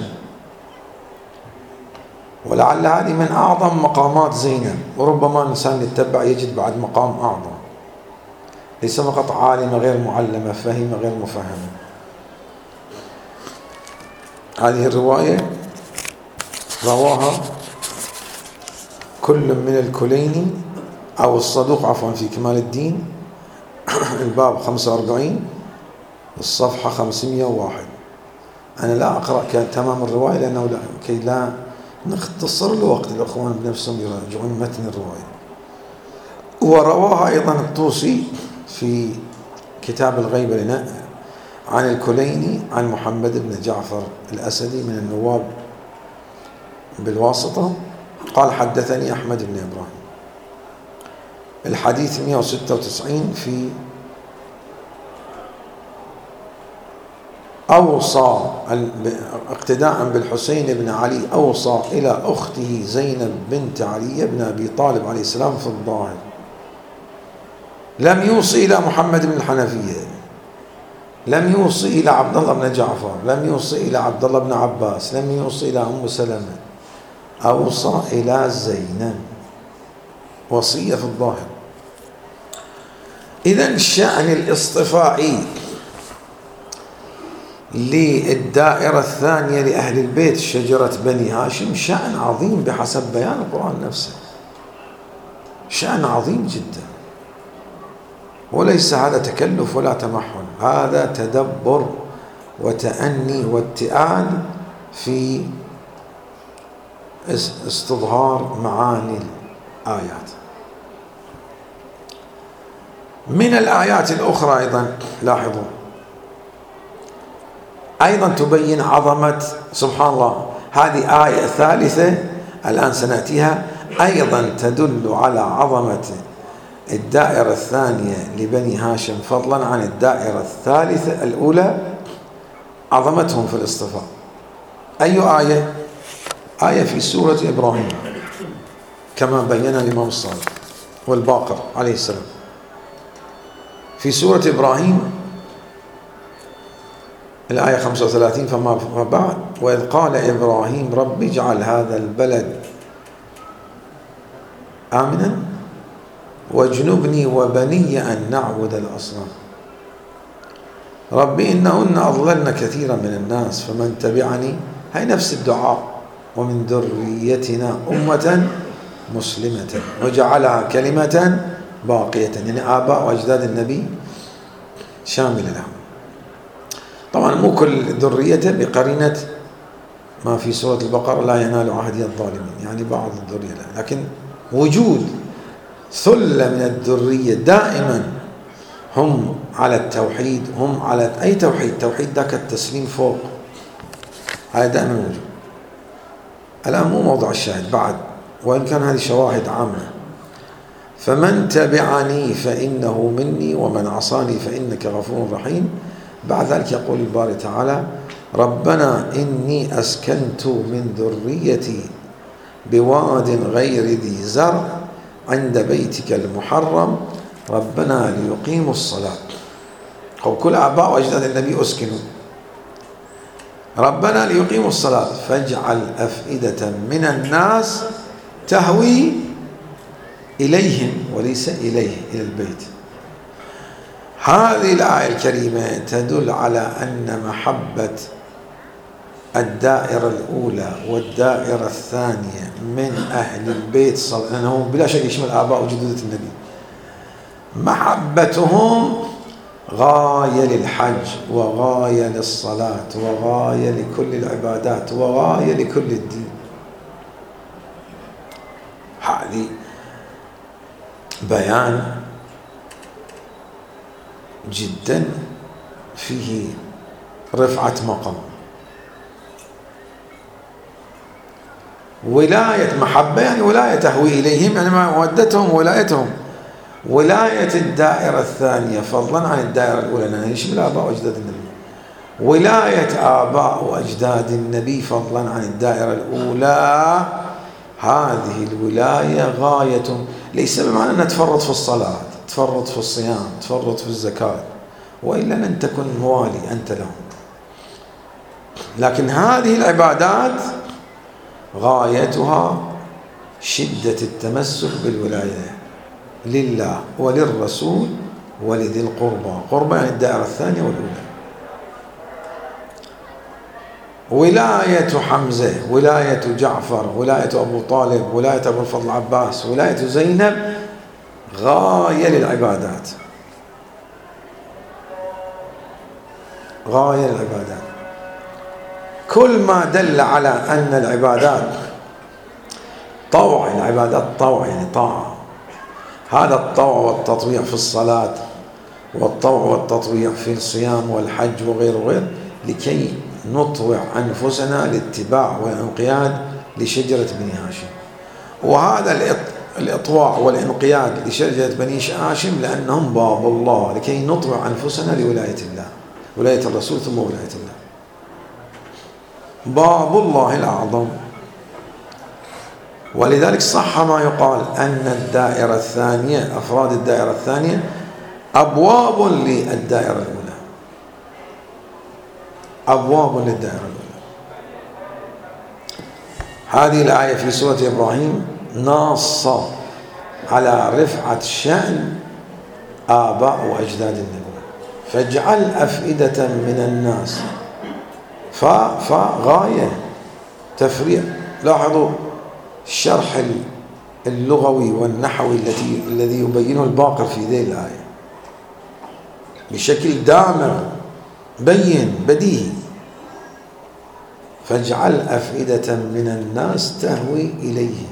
ولعل هذه من أعظم مقامات زينب، وربما الإنسان يتبع يجد بعد مقام أعظم، ليس فقط عالمة غير معلمة، فهيمة غير مفهمة. هذه الرواية رواها كل من الكليني أو الصدوق عفوا في كمال الدين الباب 45 الصفحة 501. أنا لا أقرأ تمام الرواية لأنه كي لا نختصر الوقت، الأخوان بنفسهم يراجعون متن الرواية. ورواها أيضا الطوسي في كتاب الغيبة لنا عن الكليني عن محمد بن جعفر الأسدي من النواب بالواسطة قال حدثني أحمد بن إبراهيم. الحديث 196 في أوصى اقتداء بالحسين بن علي أوصى إلى أخته زينب بنت علي بن أبي طالب عليه السلام في الظاهر، لم يوصي إلى محمد بن الحنفية، لم يوصي إلى عبد الله بن جعفر، لم يوصي إلى عبد الله بن عباس، لم يوصي إلى أم سلمة، أوصى إلى زينب، وصية في الظاهر. إذن الشأن الاصطفائي للدائرة الثانية لأهل البيت شجرة بني هاشم شأن عظيم بحسب بيان القرآن نفسه، شأن عظيم جدا، وليس هذا تكلف ولا تمحن، هذا تدبر وتأني واتئال في استظهار معاني الآيات. من الآيات الأخرى أيضا لاحظوا أيضا تبين عظمة سبحان الله، هذه آية ثالثة الآن سنأتيها أيضا تدل على عظمة الدائرة الثانية لبني هاشم فضلا عن الدائرة الثالثة الأولى، عظمتهم في الاصطفاء. أي آية؟ آية في سورة إبراهيم كما بينا الإمام الصادق والباقر عليه السلام. في سورة إبراهيم الآية 35 فما بعد وإذ قال إبراهيم رب اجعل هذا البلد آمنا واجنبني وبني أن نعبد الأصنام ربي إنهن أضللن كثيرا من الناس فمن تبعني، هاي نفس الدعاء، ومن ذريتنا أمة مسلمة وجعلها كلمة باقية، يعني آباء وأجداد النبي شاملة لهم. طبعا مو كل ذريته بقرينة ما في سورة البقرة لا ينال عهدي الظالمين، يعني بعض الذرية لا، لكن وجود ثلة من الذرية دائما هم على التوحيد، هم على أي توحيد، توحيد ذاك التسليم فوق، هذا دائما موجود. الآن مو موضع الشاهد بعد، وإن كان هذه شواهد عامة. فمن تبعني فإنه مني ومن عصاني فإنك غفور رحيم. بعد ذلك يقول الباري تعالى ربنا إني أسكنت من ذريتي بواد غير ذي زرع عند بيتك المحرم ربنا ليقيموا الصلاة. أو كل آباء وأجداد النبي أسكنوا، ربنا ليقيموا الصلاة فاجعل أفئدة من الناس تهوي إليهم وليس إليه إلى البيت. هذه الآية الكريمة تدل على أن محبة الدائرة الأولى والدائرة الثانية من أهل البيت لأنه بلا شك يشمل آباء وجدود النبي، محبتهم غاية للحج وغاية للصلاة وغاية لكل العبادات وغاية لكل الدين. هذه بيان جدا فيه رفعة مقام. ولاية محبة يعني ولاية تهوي إليهم، يعني مودتهم ولايتهم. ولاية الدائرة الثانية فضلا عن الدائرة الأولى، لأنها يشمل آباء وأجداد النبي. ولاية آباء وأجداد النبي فضلا عن الدائرة الأولى، هذه الولاية غاية، ليس بمعنى أن تفرط في الصلاة، تفرط في الصيام، تفرط في الزكاة، وإلا لن تكن موالي أنت لهم. لكن هذه العبادات غايتها شدة التمسك بالولاية لله وللرسول ولذي القربى. قربى يعني الدائرة الثانية والأولى. ولاية حمزة، ولاية جعفر، ولاية أبو طالب، ولاية أبو الفضل العباس، ولاية زينب غاية للعبادات، غاية للعبادات. كل ما دل على أن العبادات طوع، العبادات طوع يعني طاعة، هذا الطوع والتطويع في الصلاة والطوع والتطويع في الصيام والحج وغير وغير، لكي نطوع أنفسنا لاتباع والانقياد لشجرة بني هاشم. وهذا الإطواع والانقياد لشجرة بني هاشم لأنهم باب الله، لكي نطوع أنفسنا لولاية الله، ولاية الرسول ثم ولاية الله. باب الله الأعظم. ولذلك صح ما يقال أن الدائرة الثانية، أفراد الدائرة الثانية أبواب للدائرة الأولى، أبواب للدائرة الأولى. هذه الآية في سورة إبراهيم ناصة على رفعة شأن آباء وأجداد النبي. فاجعل أفئدة من الناس، فغاية تفريع. لاحظوا الشرح اللغوي والنحوي الذي يبينه الباقر في ذي الآية بشكل دامغ بين بديهي. فاجعل أفئدة من الناس تهوي إليهم.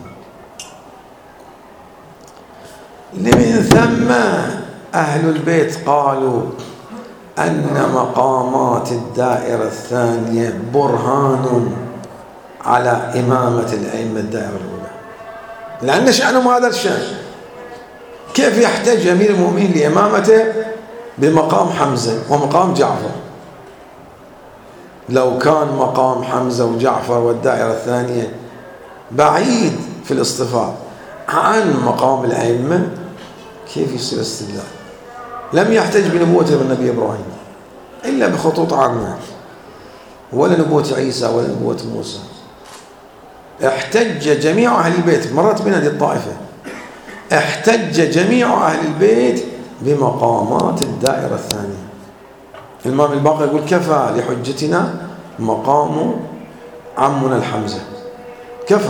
لمن ثم أهل البيت قالوا أن مقامات الدائرة الثانية برهان على إمامة الأئمة الدائرة الأولى، لأن شأنهم هذا الشأن. كيف يحتاج أمير المؤمنين لإمامته بمقام حمزة ومقام جعفر؟ لو كان مقام حمزة وجعفر والدائرة الثانية بعيد في الاصطفاء عن مقام الأئمة، كيف يصير استدلال؟ لم يحتج بنبوته بالنبي إبراهيم إلا بخطوط عامة، ولا نبوة عيسى ولا نبوة موسى. احتج جميع أهل البيت، مرت بنا هذه الطائفة، احتج جميع أهل البيت بمقامات الدائرة الثانية. الإمام الباقر يقول كفى لحجتنا مقام عمنا الحمزة، كفى.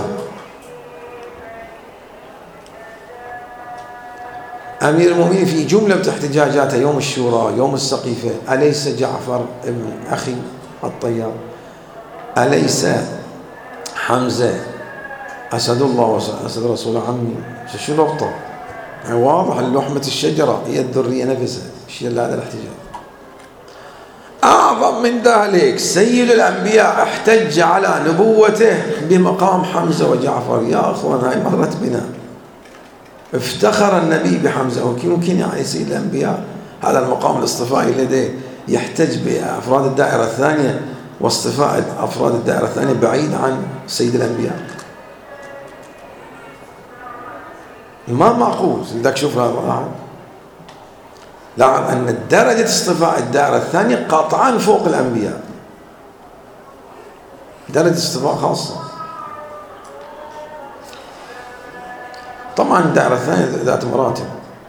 أمير المؤمنين في جملة احتجاجاته يوم الشورى يوم السقيفة: أليس جعفر ابن أخي الطيار؟ أليس حمزة أسد الله وأسد رسول عمي؟ شو ربطه؟ يعني واضح لحمة الشجرة هي الذرية نفسها. الشيء هذا الاحتجاج. أعظم من ذلك سيد الأنبياء احتج على نبوته بمقام حمزة وجعفر. يا أخوان هاي مرت بنا. افتخر النبي بحمزة، ويمكن يعني سيد الأنبياء هذا المقام الاصطفائي لديه يحتج بأفراد الدائرة الثانية، واصطفاء أفراد الدائرة الثانية بعيد عن سيد الأنبياء؟ ما معقول. لذلك شوف هذا لاحظ أن درجة اصطفاء الدائرة الثانية قطعا فوق الأنبياء، درجة اصطفاء خاصة. طبعا الدائرة الثانية ذات مراتب،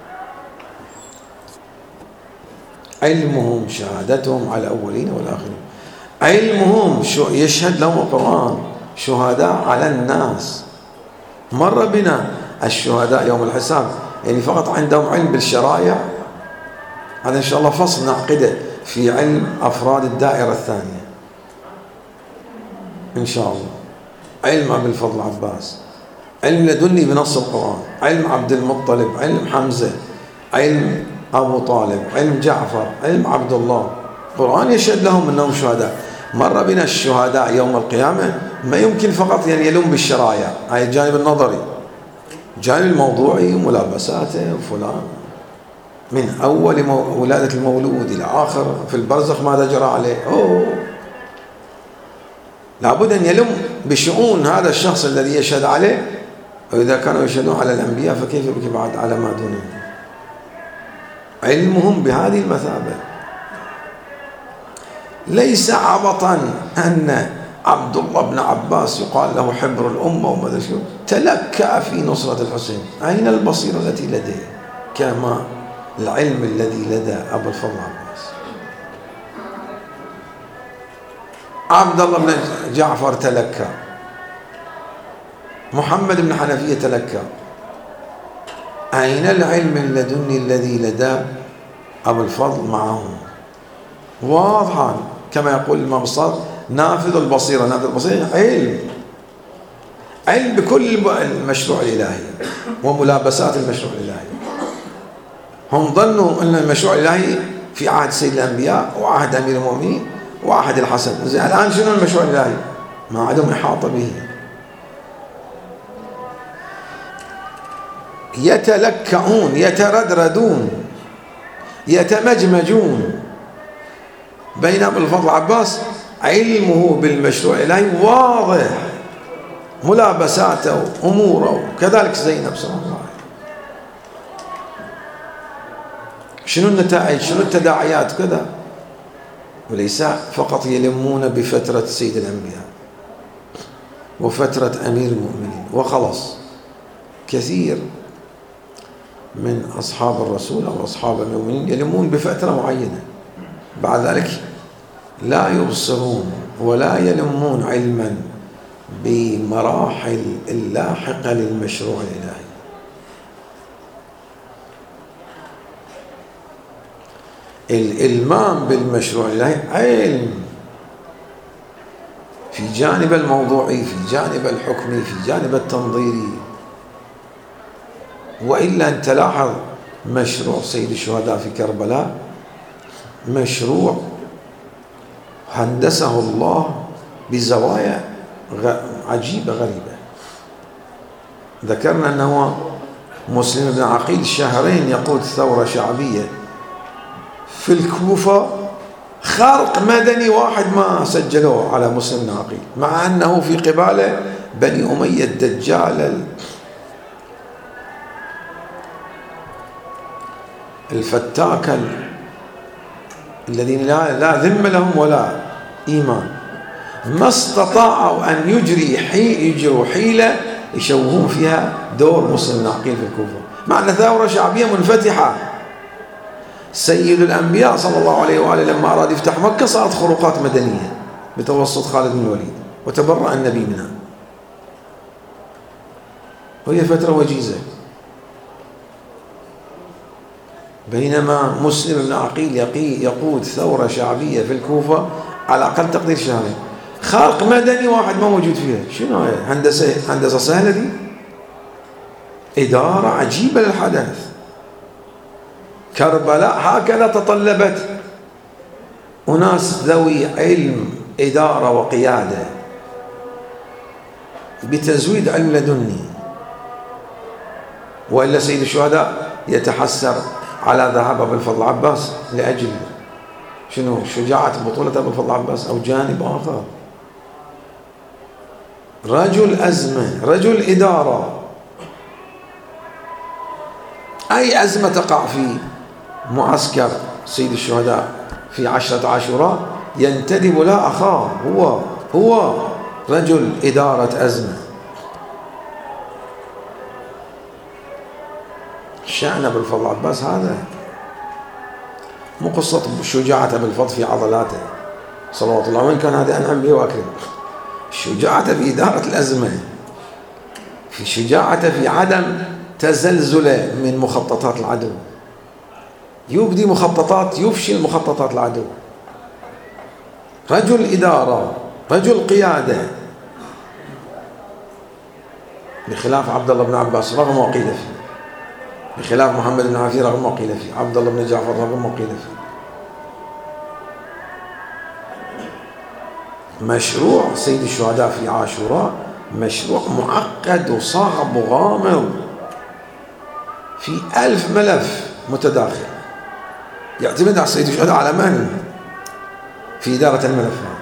علمهم شهادتهم على الأولين والآخرين. علمهم يشهد لهم القرآن شهداء على الناس. مر بنا الشهداء يوم الحساب يعني فقط عندهم علم بالشرائع. هذا إن شاء الله فصل نعقده في علم أفراد الدائرة الثانية إن شاء الله. علم أبي الفضل العباس، علم لدني بنص القرآن، علم عبد المطلب، علم حمزة، علم أبو طالب، علم جعفر، علم عبد الله. القرآن يشهد لهم أنهم شهداء. مر بنا الشهداء يوم القيامة ما يمكن فقط يعني يلوم بالشرايع، هاي الجانب النظري. الجانب الموضوعي ملابساته وفلان من أول ولادة المولود إلى آخر في البرزخ ماذا جرى عليه. لابد أن يلم بشؤون هذا الشخص الذي يشهد عليه. وإذا كانوا يشهدون على الأنبياء فكيف بك بعد على ما دونهم. علمهم بهذه المثابة. ليس عبطا أن عبد الله بن عباس يقال له حبر الأمة وماذا شو تلكأ في نصرة الحسين. أين البصيرة التي لديه كما العلم الذي لدى أبو الفضل عباس؟ عبد الله بن جعفر تلكأ، محمد بن حنفية تلكأ. أين العلم اللدني الذي لدى أبو الفضل معهم؟ واضحا كما يقول الإمام الصادق نافذ البصيرة. نافذ البصيرة علم بكل المشروع الإلهي وملابسات المشروع الإلهي. هم ظنوا أن المشروع الإلهي في عهد سيد الأنبياء وعهد أمير المؤمنين وعهد الحسن. الآن شنو المشروع الإلهي؟ ما عندهم إحاطة به. يتلكؤون، يتردردون، يتمجمجون. بين أبو الفضل عباس علمه بالمشروع الإلهي واضح، ملابساته أموره، كذلك زينب صلى الله عليه وسلم. شنو النتائج، شنو التداعيات كذا. وليس فقط يلمون بفترة سيد الأنبياء وفترة أمير المؤمنين وخلص. كثير من أصحاب الرسول أو أصحاب المؤمنين يلمون بفترة معينة، بعد ذلك لا يبصرون ولا يلمون علما بمراحل اللاحقة للمشروع الإلهي. الإلمام بالمشروع الإلهي علم في جانب الموضوعي، في جانب الحكمي، في جانب التنظيري. وإلا أن تلاحظ مشروع سيد الشهداء في كربلاء مشروع هندسه الله بزوايا عجيبة غريبة. ذكرنا أنه مسلم بن عقيل شهرين يقود ثورة شعبية في الكوفة، خرق مدني واحد ما سجلوه على مسلم بن عقيل، مع أنه في قباله بني أمية الدجال الفتاك الذين لا ذم لهم ولا إيمان. ما استطاعوا أن يجروا حيلة يشوهون فيها دور مسلم بن عقيل في الكوفة، مع أن ثورة شعبية منفتحة. سيد الأنبياء صلى الله عليه وآله لما أراد يفتح مكة صارت خروقات مدنية بتوسط خالد بن الوليد وتبرأ النبي منها، وهي فترة وجيزة. بينما مسلم بن عقيل يقود ثورة شعبية في الكوفة على أقل تقدير شهرين، خارق مدني واحد ما موجود فيها. شنو هي؟ هندسة سهلة دي؟ إدارة عجيبة للحدث. كربلاء هكذا تطلبت أناس ذوي علم إدارة وقيادة بتزويد علم لدني، وإلا سيد الشهداء يتحسر على ذهاب أبو الفضل عباس لأجل شنو؟ شجاعة بطولة أبو الفضل عباس أو جانب آخر. رجل أزمة، رجل إدارة. أي أزمة تقع في معسكر سيد الشهداء في 10 عاشوراء ينتدب لا أخاه، هو رجل إدارة أزمة. شأن أبو الفضل عباس هذا مو قصة شجاعة أبو الفضل في عضلاته صلوات الله، وين كان هذا أنعم به وأكرم. شجاعته في إدارة الأزمة، في شجاعته في عدم تزلزل من مخططات العدو، يبدي مخططات يفشل مخططات العدو. رجل إدارة، رجل قيادة. بخلاف عبد الله بن عباس رغم وقيل فيه، بخلاف محمد بن عافية رغم وقيل فيه، عبد الله بن جعفر رغم وقيل فيه. مشروع سيد الشهداء في عاشوراء مشروع معقد وصعب وغامض، في 1000 ملف متداخل. يعتمد على سيد الشهداء على من؟ في إدارة الملفات.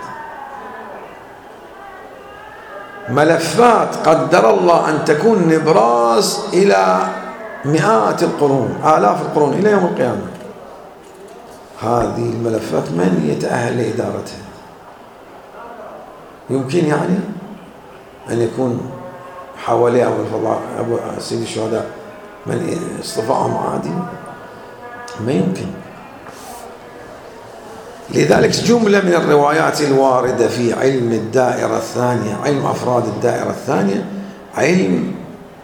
ملفات قدر الله أن تكون نبراس إلى مئات القرون، آلاف القرون إلى يوم القيامة. هذه الملفات من يتأهل لإدارتها؟ يمكن يعني أن يكون حوالي أبو سيد الشهداء من اصطفاءهم عادي؟ ما يمكن. لذلك جملة من الروايات الواردة في علم الدائرة الثانية، علم أفراد الدائرة الثانية، علم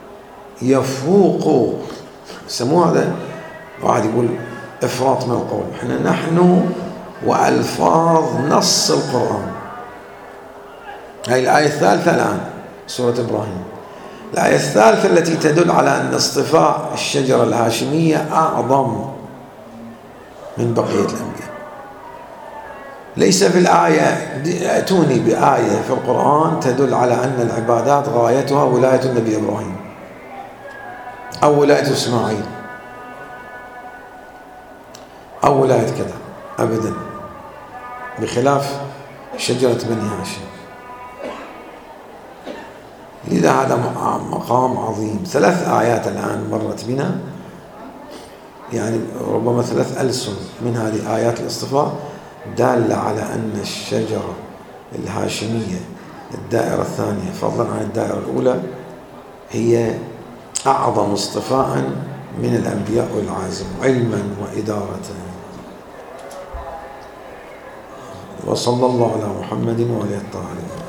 يفوق، يسموه هذا، واحد يقول إفراط من القول. احنا نحن وألفاظ نص القرآن. هذه الآية الثالثة الآن سورة إبراهيم، الآية الثالثة التي تدل على أن اصطفاء الشجرة الهاشمية أعظم من بقية الأنبياء. ليس في الآية، أتوني بآية في القرآن تدل على أن العبادات غايتها ولاية النبي إبراهيم أو ولاية إسماعيل أو ولاية كذا، أبدا، بخلاف شجرة بني هاشم. لذا هذا مقام عظيم. 3 آيات الآن مرت بنا، يعني ربما 3 ألسن من هذه آيات الاصطفاء دالة على أن الشجرة الهاشمية الدائرة الثانية فضلا عن الدائرة الأولى هي أعظم اصطفاء من الأنبياء والعازم علما وإدارة. وصلى الله على محمد وعلى الطاهرين.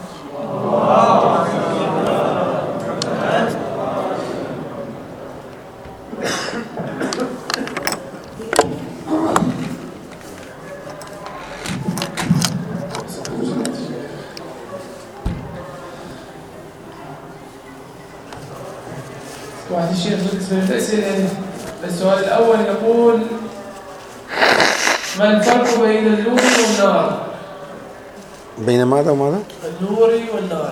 واحد الشيخ بالنسبة للأسئلة، السؤال الأول يقول: ما الفرق بين النور والنار؟ بين ماذا وماذا؟ النور والنار.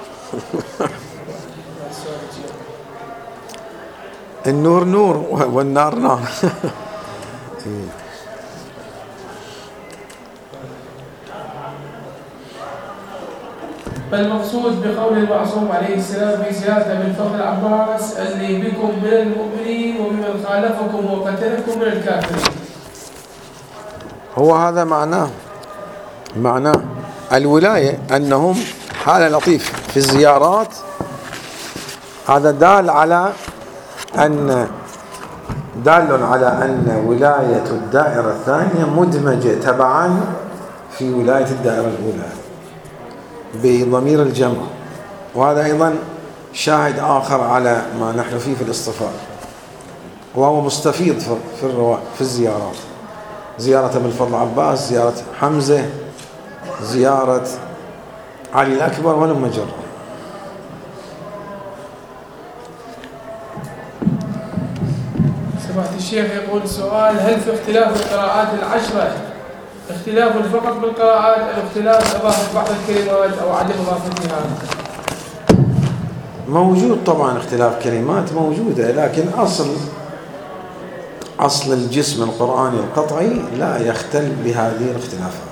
النور نور والنار نار. ما المقصود بقول المعصوم عليه السلام في سياسة من فضل العباس: اللي بكم من المؤمنين وبمن خالفكم وقتلكم من الكافرين؟ هو هذا معناه الولاية، أنهم حالة لطيف في الزيارات. هذا دال على أن ولاية الدائرة الثانية مدمجة تبعا في ولاية الدائرة الأولى بضمير الجمع. وهذا أيضا شاهد آخر على ما نحن فيه في الاصطفاء، وهو مستفيض في الزيارات، زيارة ابن الفضل عباس، زيارة حمزة، زيارة علي الأكبر ولما جرى. سمعت الشيخ يقول سؤال: هل في اختلاف القراءات العشرة اختلاف فقط بالقراءات أو اختلاف إضافة بعض الكلمات أو عدم إضافتها؟ موجود طبعا اختلاف كلمات موجودة، لكن أصل الجسم القرآني القطعي لا يختل بهذه الاختلافات.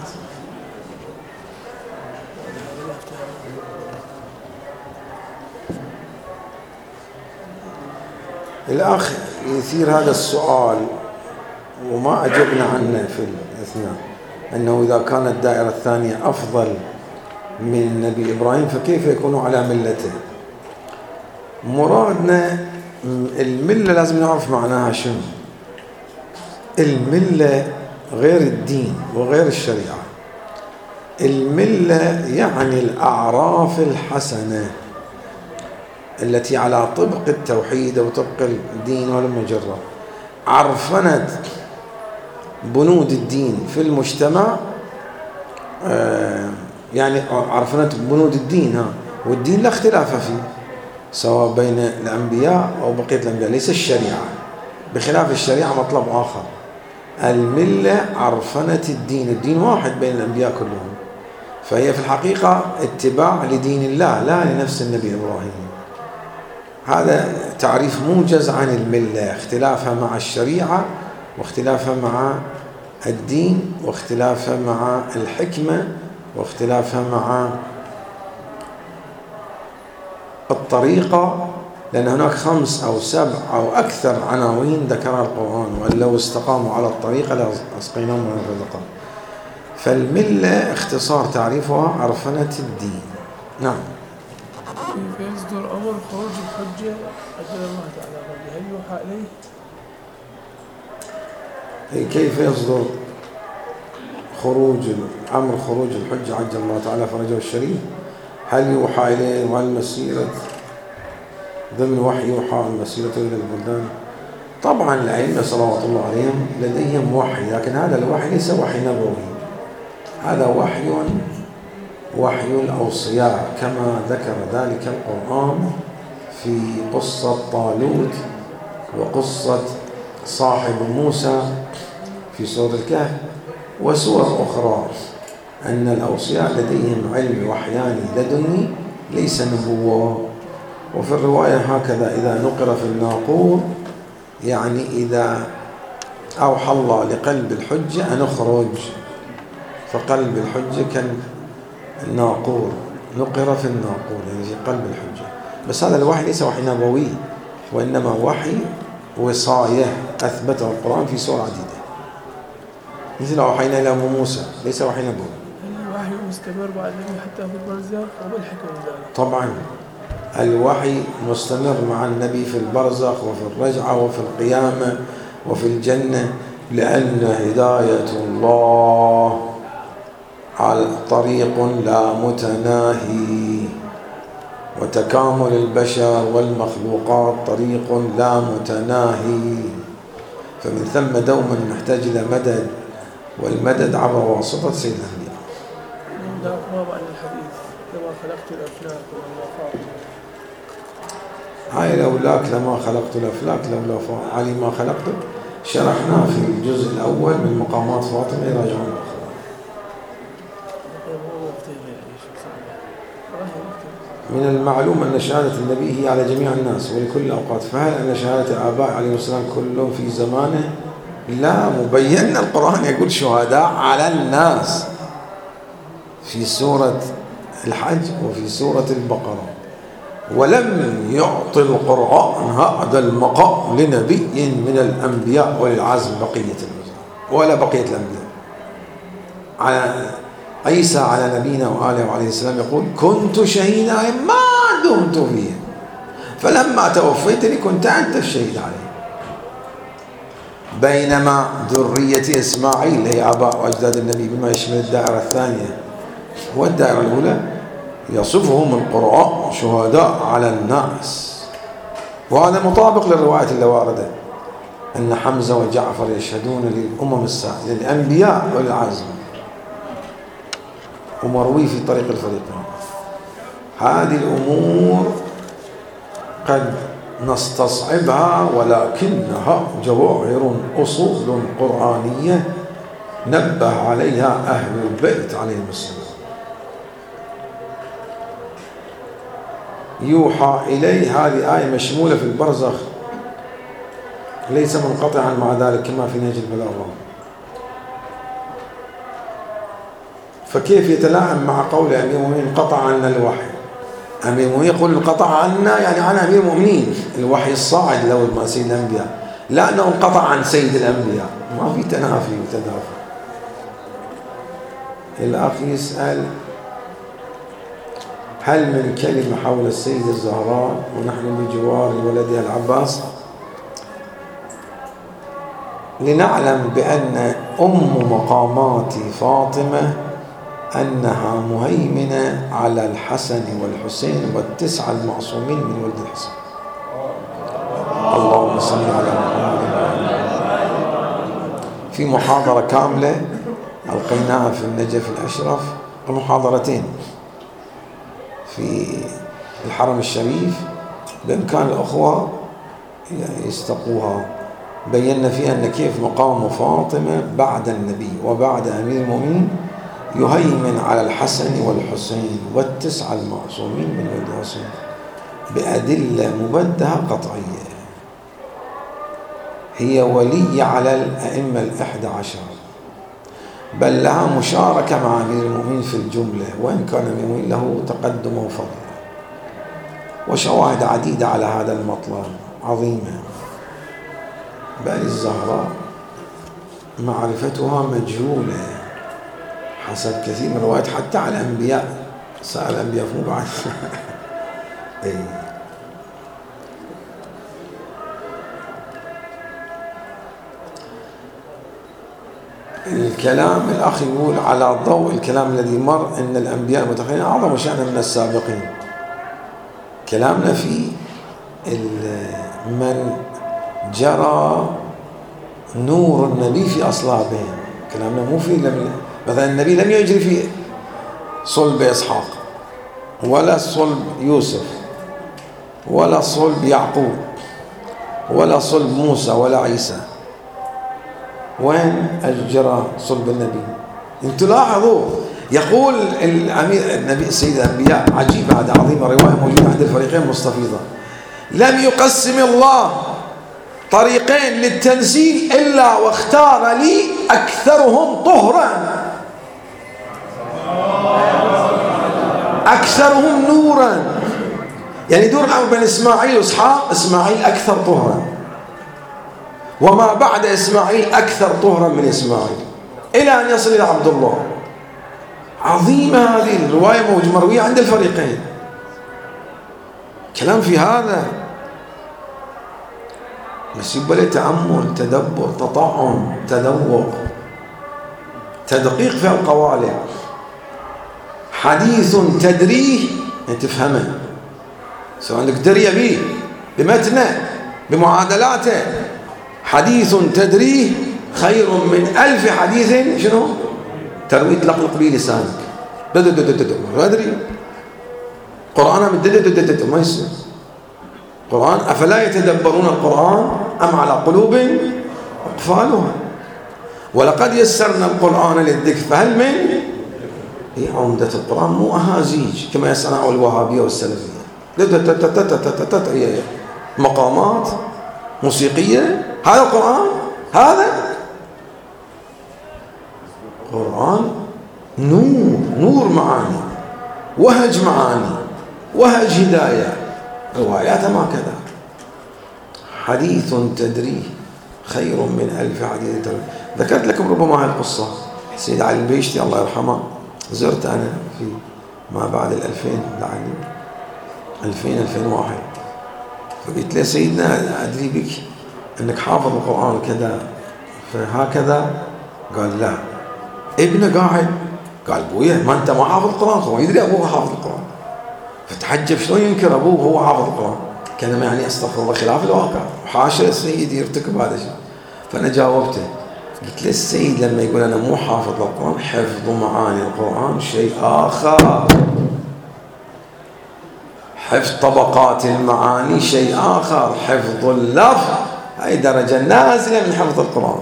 الأخ يثير هذا السؤال وما أجبنا عنه في الأثناء، أنه إذا كانت الدائرة الثانية أفضل من النبي إبراهيم فكيف يكون على ملته؟ مرادنا الملة لازم نعرف معناها شنو. الملة غير الدين وغير الشريعة. الملة يعني الأعراف الحسنة التي على طبق التوحيد وطبق الدين والمجرة، عرفنت بنود الدين في المجتمع، يعني عرفنت بنود الدين والدين لا اختلاف فيه، سواء بين الأنبياء أو بقية الأنبياء، ليس الشريعة، بخلاف الشريعة مطلب آخر. الملة عرفنة الدين، الدين واحد بين الأنبياء كلهم، فهي في الحقيقة اتباع لدين الله لا لنفس النبي إبراهيم. هذا تعريف موجز عن الملة، اختلافها مع الشريعة واختلافها مع الدين واختلافها مع الحكمة واختلافها مع الطريقة، لأن هناك 5 أو 7 أو أكثر عناوين ذكرها القرآن، وأن لو استقاموا على الطريقة لأسقيناهم من الرزق. فالملة اختصار تعريفها عرفنة الدين. نعم. كيف يصدر أمر خروج الحجة أجل الله تعالى هل يوحى إليه؟ كيف يصدر أمر خروج الحجة عجل الله تعالى فرجه الشريف؟ هل يوحى إليه؟ وهل مسيرة ضمن وحي يوحى المسيرة إلى البلدان؟ طبعا الأئمة صلوات الله عليهم لديهم وحي، لكن هذا الوحي ليس وحي نبوي، هذا وحي الأوصياء كما ذكر ذلك القرآن في قصة طالوت وقصة صاحب موسى في سورة الكهف وسور أخرى، أن الأوصياء لديهم علم وحياني لدني ليس نبوة. وفي الرواية هكذا إذا نقر في الناقور، يعني إذا أوحى الله لقلب الحجة أن اخرج، فقلب الحجة كان الناقور، نقر في الناقور يعني في قلب الحجة. بس هذا الوحي ليس وحي نبوي، وإنما وحي وصاية أثبته القرآن في سور عديدة، مثل أوحينا إلى موسى، ليس وحي نبوي. هل الوحي مستمر بعد ذلك حتى في البرزخ وما الحكمة ذلك؟ طبعا الوحي مستمر مع النبي في البرزخ وفي الرجعة وفي القيامة وفي الجنة، لأن هداية الله على طريق لا متناهي، وتكامل البشر والمخلوقات طريق لا متناهي، فمن ثم دوما نحتاج إلى مدد، والمدد عبر واسطة سيد الأنبياء. لا أقرب عن الحديث لما خلقت الأفلاك والمخاطر، هاي لولاك لما خلقت الأفلاك لولا علي ما خلقته، شرحناه في الجزء الأول من مقامات فاطمة، يراجعون الأخرى. من المعلوم أن شهادة النبي هي على جميع الناس ولكل الأوقات، فهل أن شهادة آباء عليه السلام كلهم في زمانه؟ لا، مبين القرآن يقول شهداء على الناس في سورة الحج وفي سورة البقرة، ولم يعطي القرآن هذا المقام لنبي من الأنبياء وللعزم بقية الأنبياء ولا بقية الأنبياء. على عيسى على نبينا وآله وعليه السلام يقول كنت شهيدا ما دمت فيه، فلما توفيتني كنت أنت الشهيد عليه. بينما ذرية إسماعيل هي آباء وأجداد النبي بما يشمل الدائرة الثانية والدائرة الأولى يصفهم القرآن شهداء على الناس، وهذا مطابق للرواية اللي واردة أن حمزة وجعفر يشهدون للأمم السابقة للأنبياء والعزم، ومروي في طريق الفريقين. هذه الأمور قد نستصعبها، ولكنها جواهر أصول قرآنية نبه عليها أهل البيت عليهم السلام. يوحى إليه، هذه آية مشمولة في البرزخ، ليس منقطعا مع ذلك كما في نهج البلاغة. فكيف يتلائم مع قول أمير المؤمنين انقطع عنا الوحي؟ أمير المؤمنين يقول انقطع عنا يعني عن أمير المؤمنين الوحي الصاعد له مع سيد الأنبياء، لا أنه انقطع عن سيد الأنبياء، ما في تنافي وتدافع. الأخ يسأل هل من كلمة حول السيدة الزهراء ونحن بجوار ولدها العباس؟ لنعلم بأن مقامات فاطمة أنها مهيمنة على الحسن والحسين والتسعة المعصومين من ولد الحسن. اللهم صل على محمد. في محاضرة كاملة ألقيناها في النجف الأشرف، محاضرتين في الحرم الشريف بإمكان الأخوة يستقوها. بينا فيها أن كيف مقام فاطمة بعد النبي وبعد أمير المؤمنين يهيمن على الحسن والحسين والتسعة المعصومين من ولد الحسين بأدلة مبدهة قطعية. هي ولي على الأئمة 11، بل لها مشاركة مع أمير المؤمنين في الجملة، وإن كان أمير المؤمنين له تقدم وفضل. وشواهد عديدة على هذا المطلب عظيمة، بل الزهراء معرفتها مجهولة حسب كثير من الروايات حتى على الأنبياء. سأل الأنبياء فمو بعد الكلام الأخ يقول على ضوء الكلام الذي مر أن الأنبياء المتأخرين أعظم شأنا من السابقين. كلامنا في من جرى نور النبي في أصلابهم، كلامنا مو في مثلا النبي لم يجري في صلب إسحاق ولا صلب يوسف ولا صلب يعقوب ولا صلب موسى ولا عيسى. وين أجرى صلب النبي؟ انتوا لاحظوا يقول النبي سيد الأنبياء، عجيب هذا عظيم، رواية موجودة عند الفريقين مستفيضة، لم يقسم الله طريقين للتنزيل إلا واختار لي أكثرهم طهرا أكثرهم نورا. يعني دور الأمر بين إسماعيل وإسحاق، إسماعيل أكثر طهرا، وما بعد إسماعيل أكثر طهرا من إسماعيل، إلى أن يصل إلى عبد الله. عظيمة هذه الرواية مروية عند الفريقين. كلام في هذا بس يبقى له تأمل، تدبر، تطعم، تذوق، تدقيق في القوالب. حديث تدريه يعني تفهمه، سواء انك دري به بمتنه بمعادلاته. حديث تدريه خير من 1000 حديث شنو تروي تلقلق به لسانك. ما ادري قرآن ما يصير. قرآن أفلا يتدبرون القرآن أم على قلوب أقفالها. ولقد يسرنا القرآن للذكر فهل من هي عمدة القرآن مو أهازيج كما يصنع الوهابية والسلفية، مقامات موسيقية. هذا القرآن، هذا قرآن نور معاني، وهج معاني، وهج هداية. رواياته ما كذا. حديث تدريه خير من 1000 حديث تدريه. ذكرت لكم ربما هذه القصة. سيد علي البيشتي الله يرحمه زرت أنا في ما بعد 2000 لعلي 2001، فقلت له سيدنا أدري بك أنك حافظ القرآن كذا فهكذا. قال لا. ابنه قاعد قال بويا ما أنت ما حافظ القرآن؟ هو يدري أبوه حافظ القرآن. فتحجب شلون ينكر أبوه وهو حافظ القرآن؟ كلمة يعني أستغفر الله خلاف الواقع، وحاشا السيد يرتكب هذا الشيء. فأنا جاوبته قلت له السيد لما يقول أنا مو حافظ القرآن، حفظ معاني القرآن شيء آخر، حفظ طبقات المعاني شيء آخر، حفظ اللفظ هاي درجة نازلة من حفظ القرآن.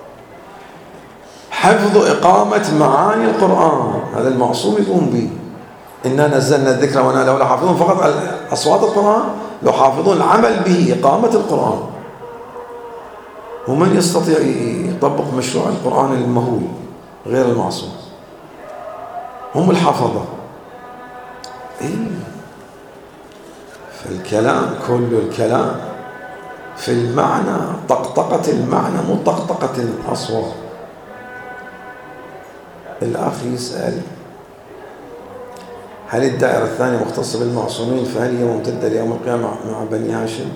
حفظ إقامة معاني القرآن هذا المعصوم يقوم به. إنا نزلنا الذكر وإنا له لحافظون. فقط على أصوات القرآن لو حافظون العمل به إقامة القرآن. ومن يستطيع يطبق مشروع القرآن المهول غير المعصوم؟ هم الحفظة. فالكلام كل الكلام في المعنى، طقطقة المعنى مو طقطقة الأصوات. الأخ يسأل هل الدائرة الثانية مختصة بالمعصومين فهل هي ممتدة ليوم القيامة مع بني هاشم؟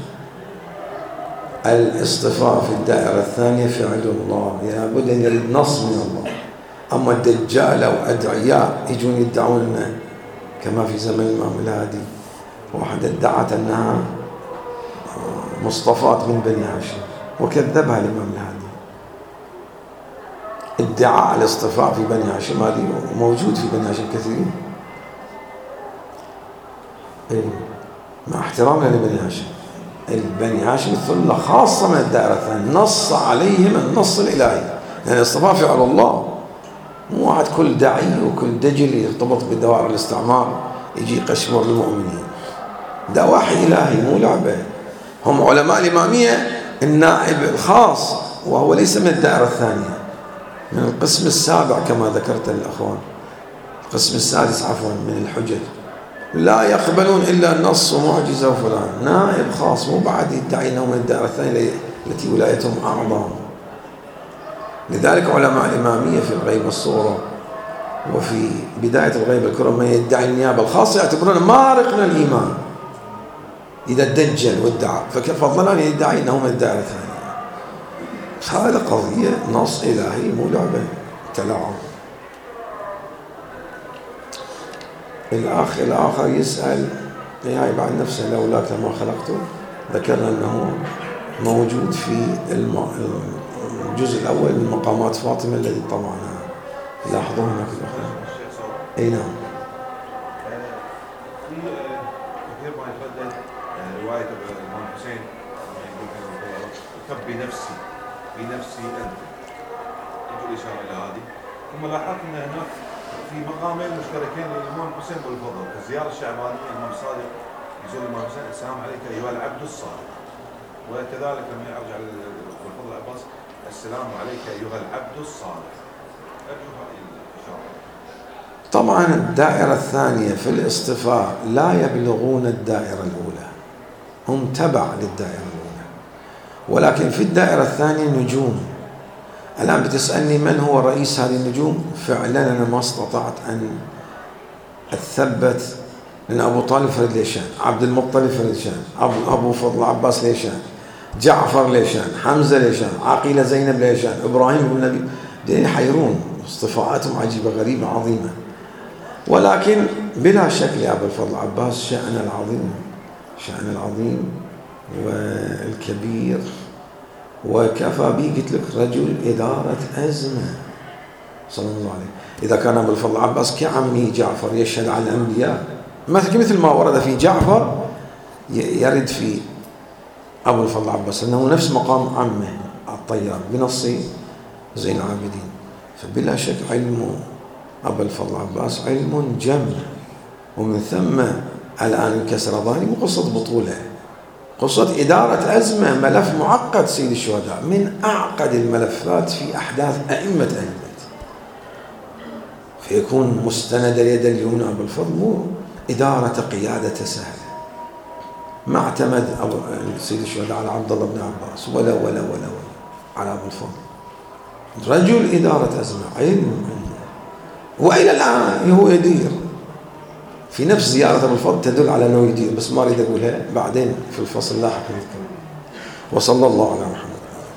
الاصطفاء في الدائرة الثانية فعل الله، لابد أن يريد نص من الله. أما الدجال أو أدعياء يجون يدعون كما في زمن الإمام الهادي، واحدة ادعت أنها مصطفاة من بني هاشم وكذبها الإمام الهادي. ادعاء الاصطفاء في بني هاشم هذه موجود في بني هاشم كثيرين. مع احتراما لبني هاشم. البني هاشم الثلة خاصة من الدائرة الثانية، نص عليهم النص الإلهي، يعني الاصطفاء فعل الله، مو واحد كل داعي وكل دجل يرتبط بدوائر الاستعمار يجي يقشمر المؤمنين. ده وحي إلهي مو لعبة. هم علماء الإمامية النائب الخاص، وهو ليس من الدائرة الثانية، من القسم السابع كما ذكرت الأخوان، القسم السادس عفوا من الحجج، لا يقبلون إلا النص ومعجزة وفلان، نائب خاص، مو بعد يدعي أنه من الدائرة الثانية التي ولايتهم أعظم. لذلك علماء الإمامية في الغيب الصورة وفي بداية الغيب الكرم من يدعي النيابة الخاصة يعتبرونه مارق من الإيمان إذا دجل وادعى، فكيف فضلا أن يدعي أنه من الدائرة الثانية. هذا قضية نص إلهي مو لعبة تلاعب. الأخ الآخر يسأل يعني بعد نفسه لولاك لما خلقته، ذكرنا أنه موجود في الجزء الأول من مقامات فاطمة الذي طبعنا لاحظوا هناك الأخوة. أي نعم. في كثير ما يفضل رواية الإمام حسين يقول بنفسي أنت، تجي الإشارة إلى هذه. ثم لاحظت أن هناك في مقامين مشتركين للإمام حسين بالفضل، الزيارة الشعبانية الإمام الصادق يزور الإمام حسين السلام عليك أيها العبد الصالح، وكذلك لما يرجع بالفضل العباس السلام عليك أيها العبد الصالح. أرجو هذه الإشارة. طبعا الدائرة الثانية في الاصطفاء لا يبلغون الدائرة الأولى، هم تبع للدائرة الأولى، ولكن في الدائرة الثانية نجوم. الآن بتسألني من هو رئيس هذه النجوم؟ فعلا أنا ما استطعت أن أثبت، لأن أبو طالب فرد ليشان، عبد المطلب فرد ليشان، أبو فضل عباس ليشان، جعفر ليشان، حمزة ليشان، عقيلة زينب ليشان، إبراهيم بن النبي، دين يحيرون، اصطفاءاتهم عجيبة غريبة عظيمة. ولكن بلا شك لأبو الفضل عباس شأن العظيم والكبير، وكفى به قلت لك رجل إدارة أزمة صلى الله عليه. إذا كان أبو الفضل عباس كعمه جعفر يشهد على الأنبياء، مثل ما ورد في جعفر يرد في أبو الفضل عباس أنه نفس مقام عمه الطيار بنص زين العابدين. فبلا شك علم أبو الفضل عباس علم جم، ومن ثم الآن انكسر ظهري مو قصة بطولة، قصة إدارة أزمة، ملف معقد سيد الشهداء، من أعقد الملفات في أحداث أئمة أهل البيت، فيكون مستند اليد اليمنى أبو الفضل، مو إدارة قيادة سهلة. ما اعتمد سيد الشهداء على عبد الله بن عباس ولا على أبو الفضل، رجل إدارة أزمة، علم عنده، وإلى الآن هو يدير. في نفس زيارة أبو الفضل تدل على أنه يدير، بس ما أريد أقولها، بعدين في الفصل اللاحق نذكر. وصلى الله على محمد.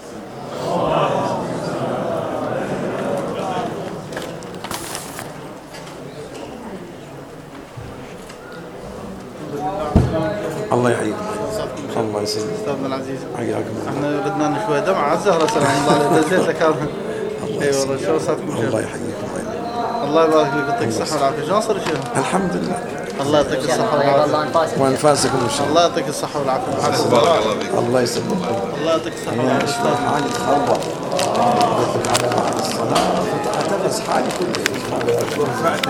الله يحييكم، الله يسلمك استاذنا العزيز، حياكم الله. احنا بدنا نشوي دمعة على الزهرة سلام الله، دزيت لك اي والله. شو صارتكم؟ الله يحييكم، الله يبارك لك، يعطيك الصحة والعافية. شلون صار الشيخ؟ الحمد لله. الله يعطيك الصحة والعافية. وانفاسكم ان شاء الله. الله يعطيك الصحة والعافية. الله يسلمك. الله يعطيك الصحة انا والعافية. اشوف حالي تخربط على بعد الصلاه، فتحت بس حالي كله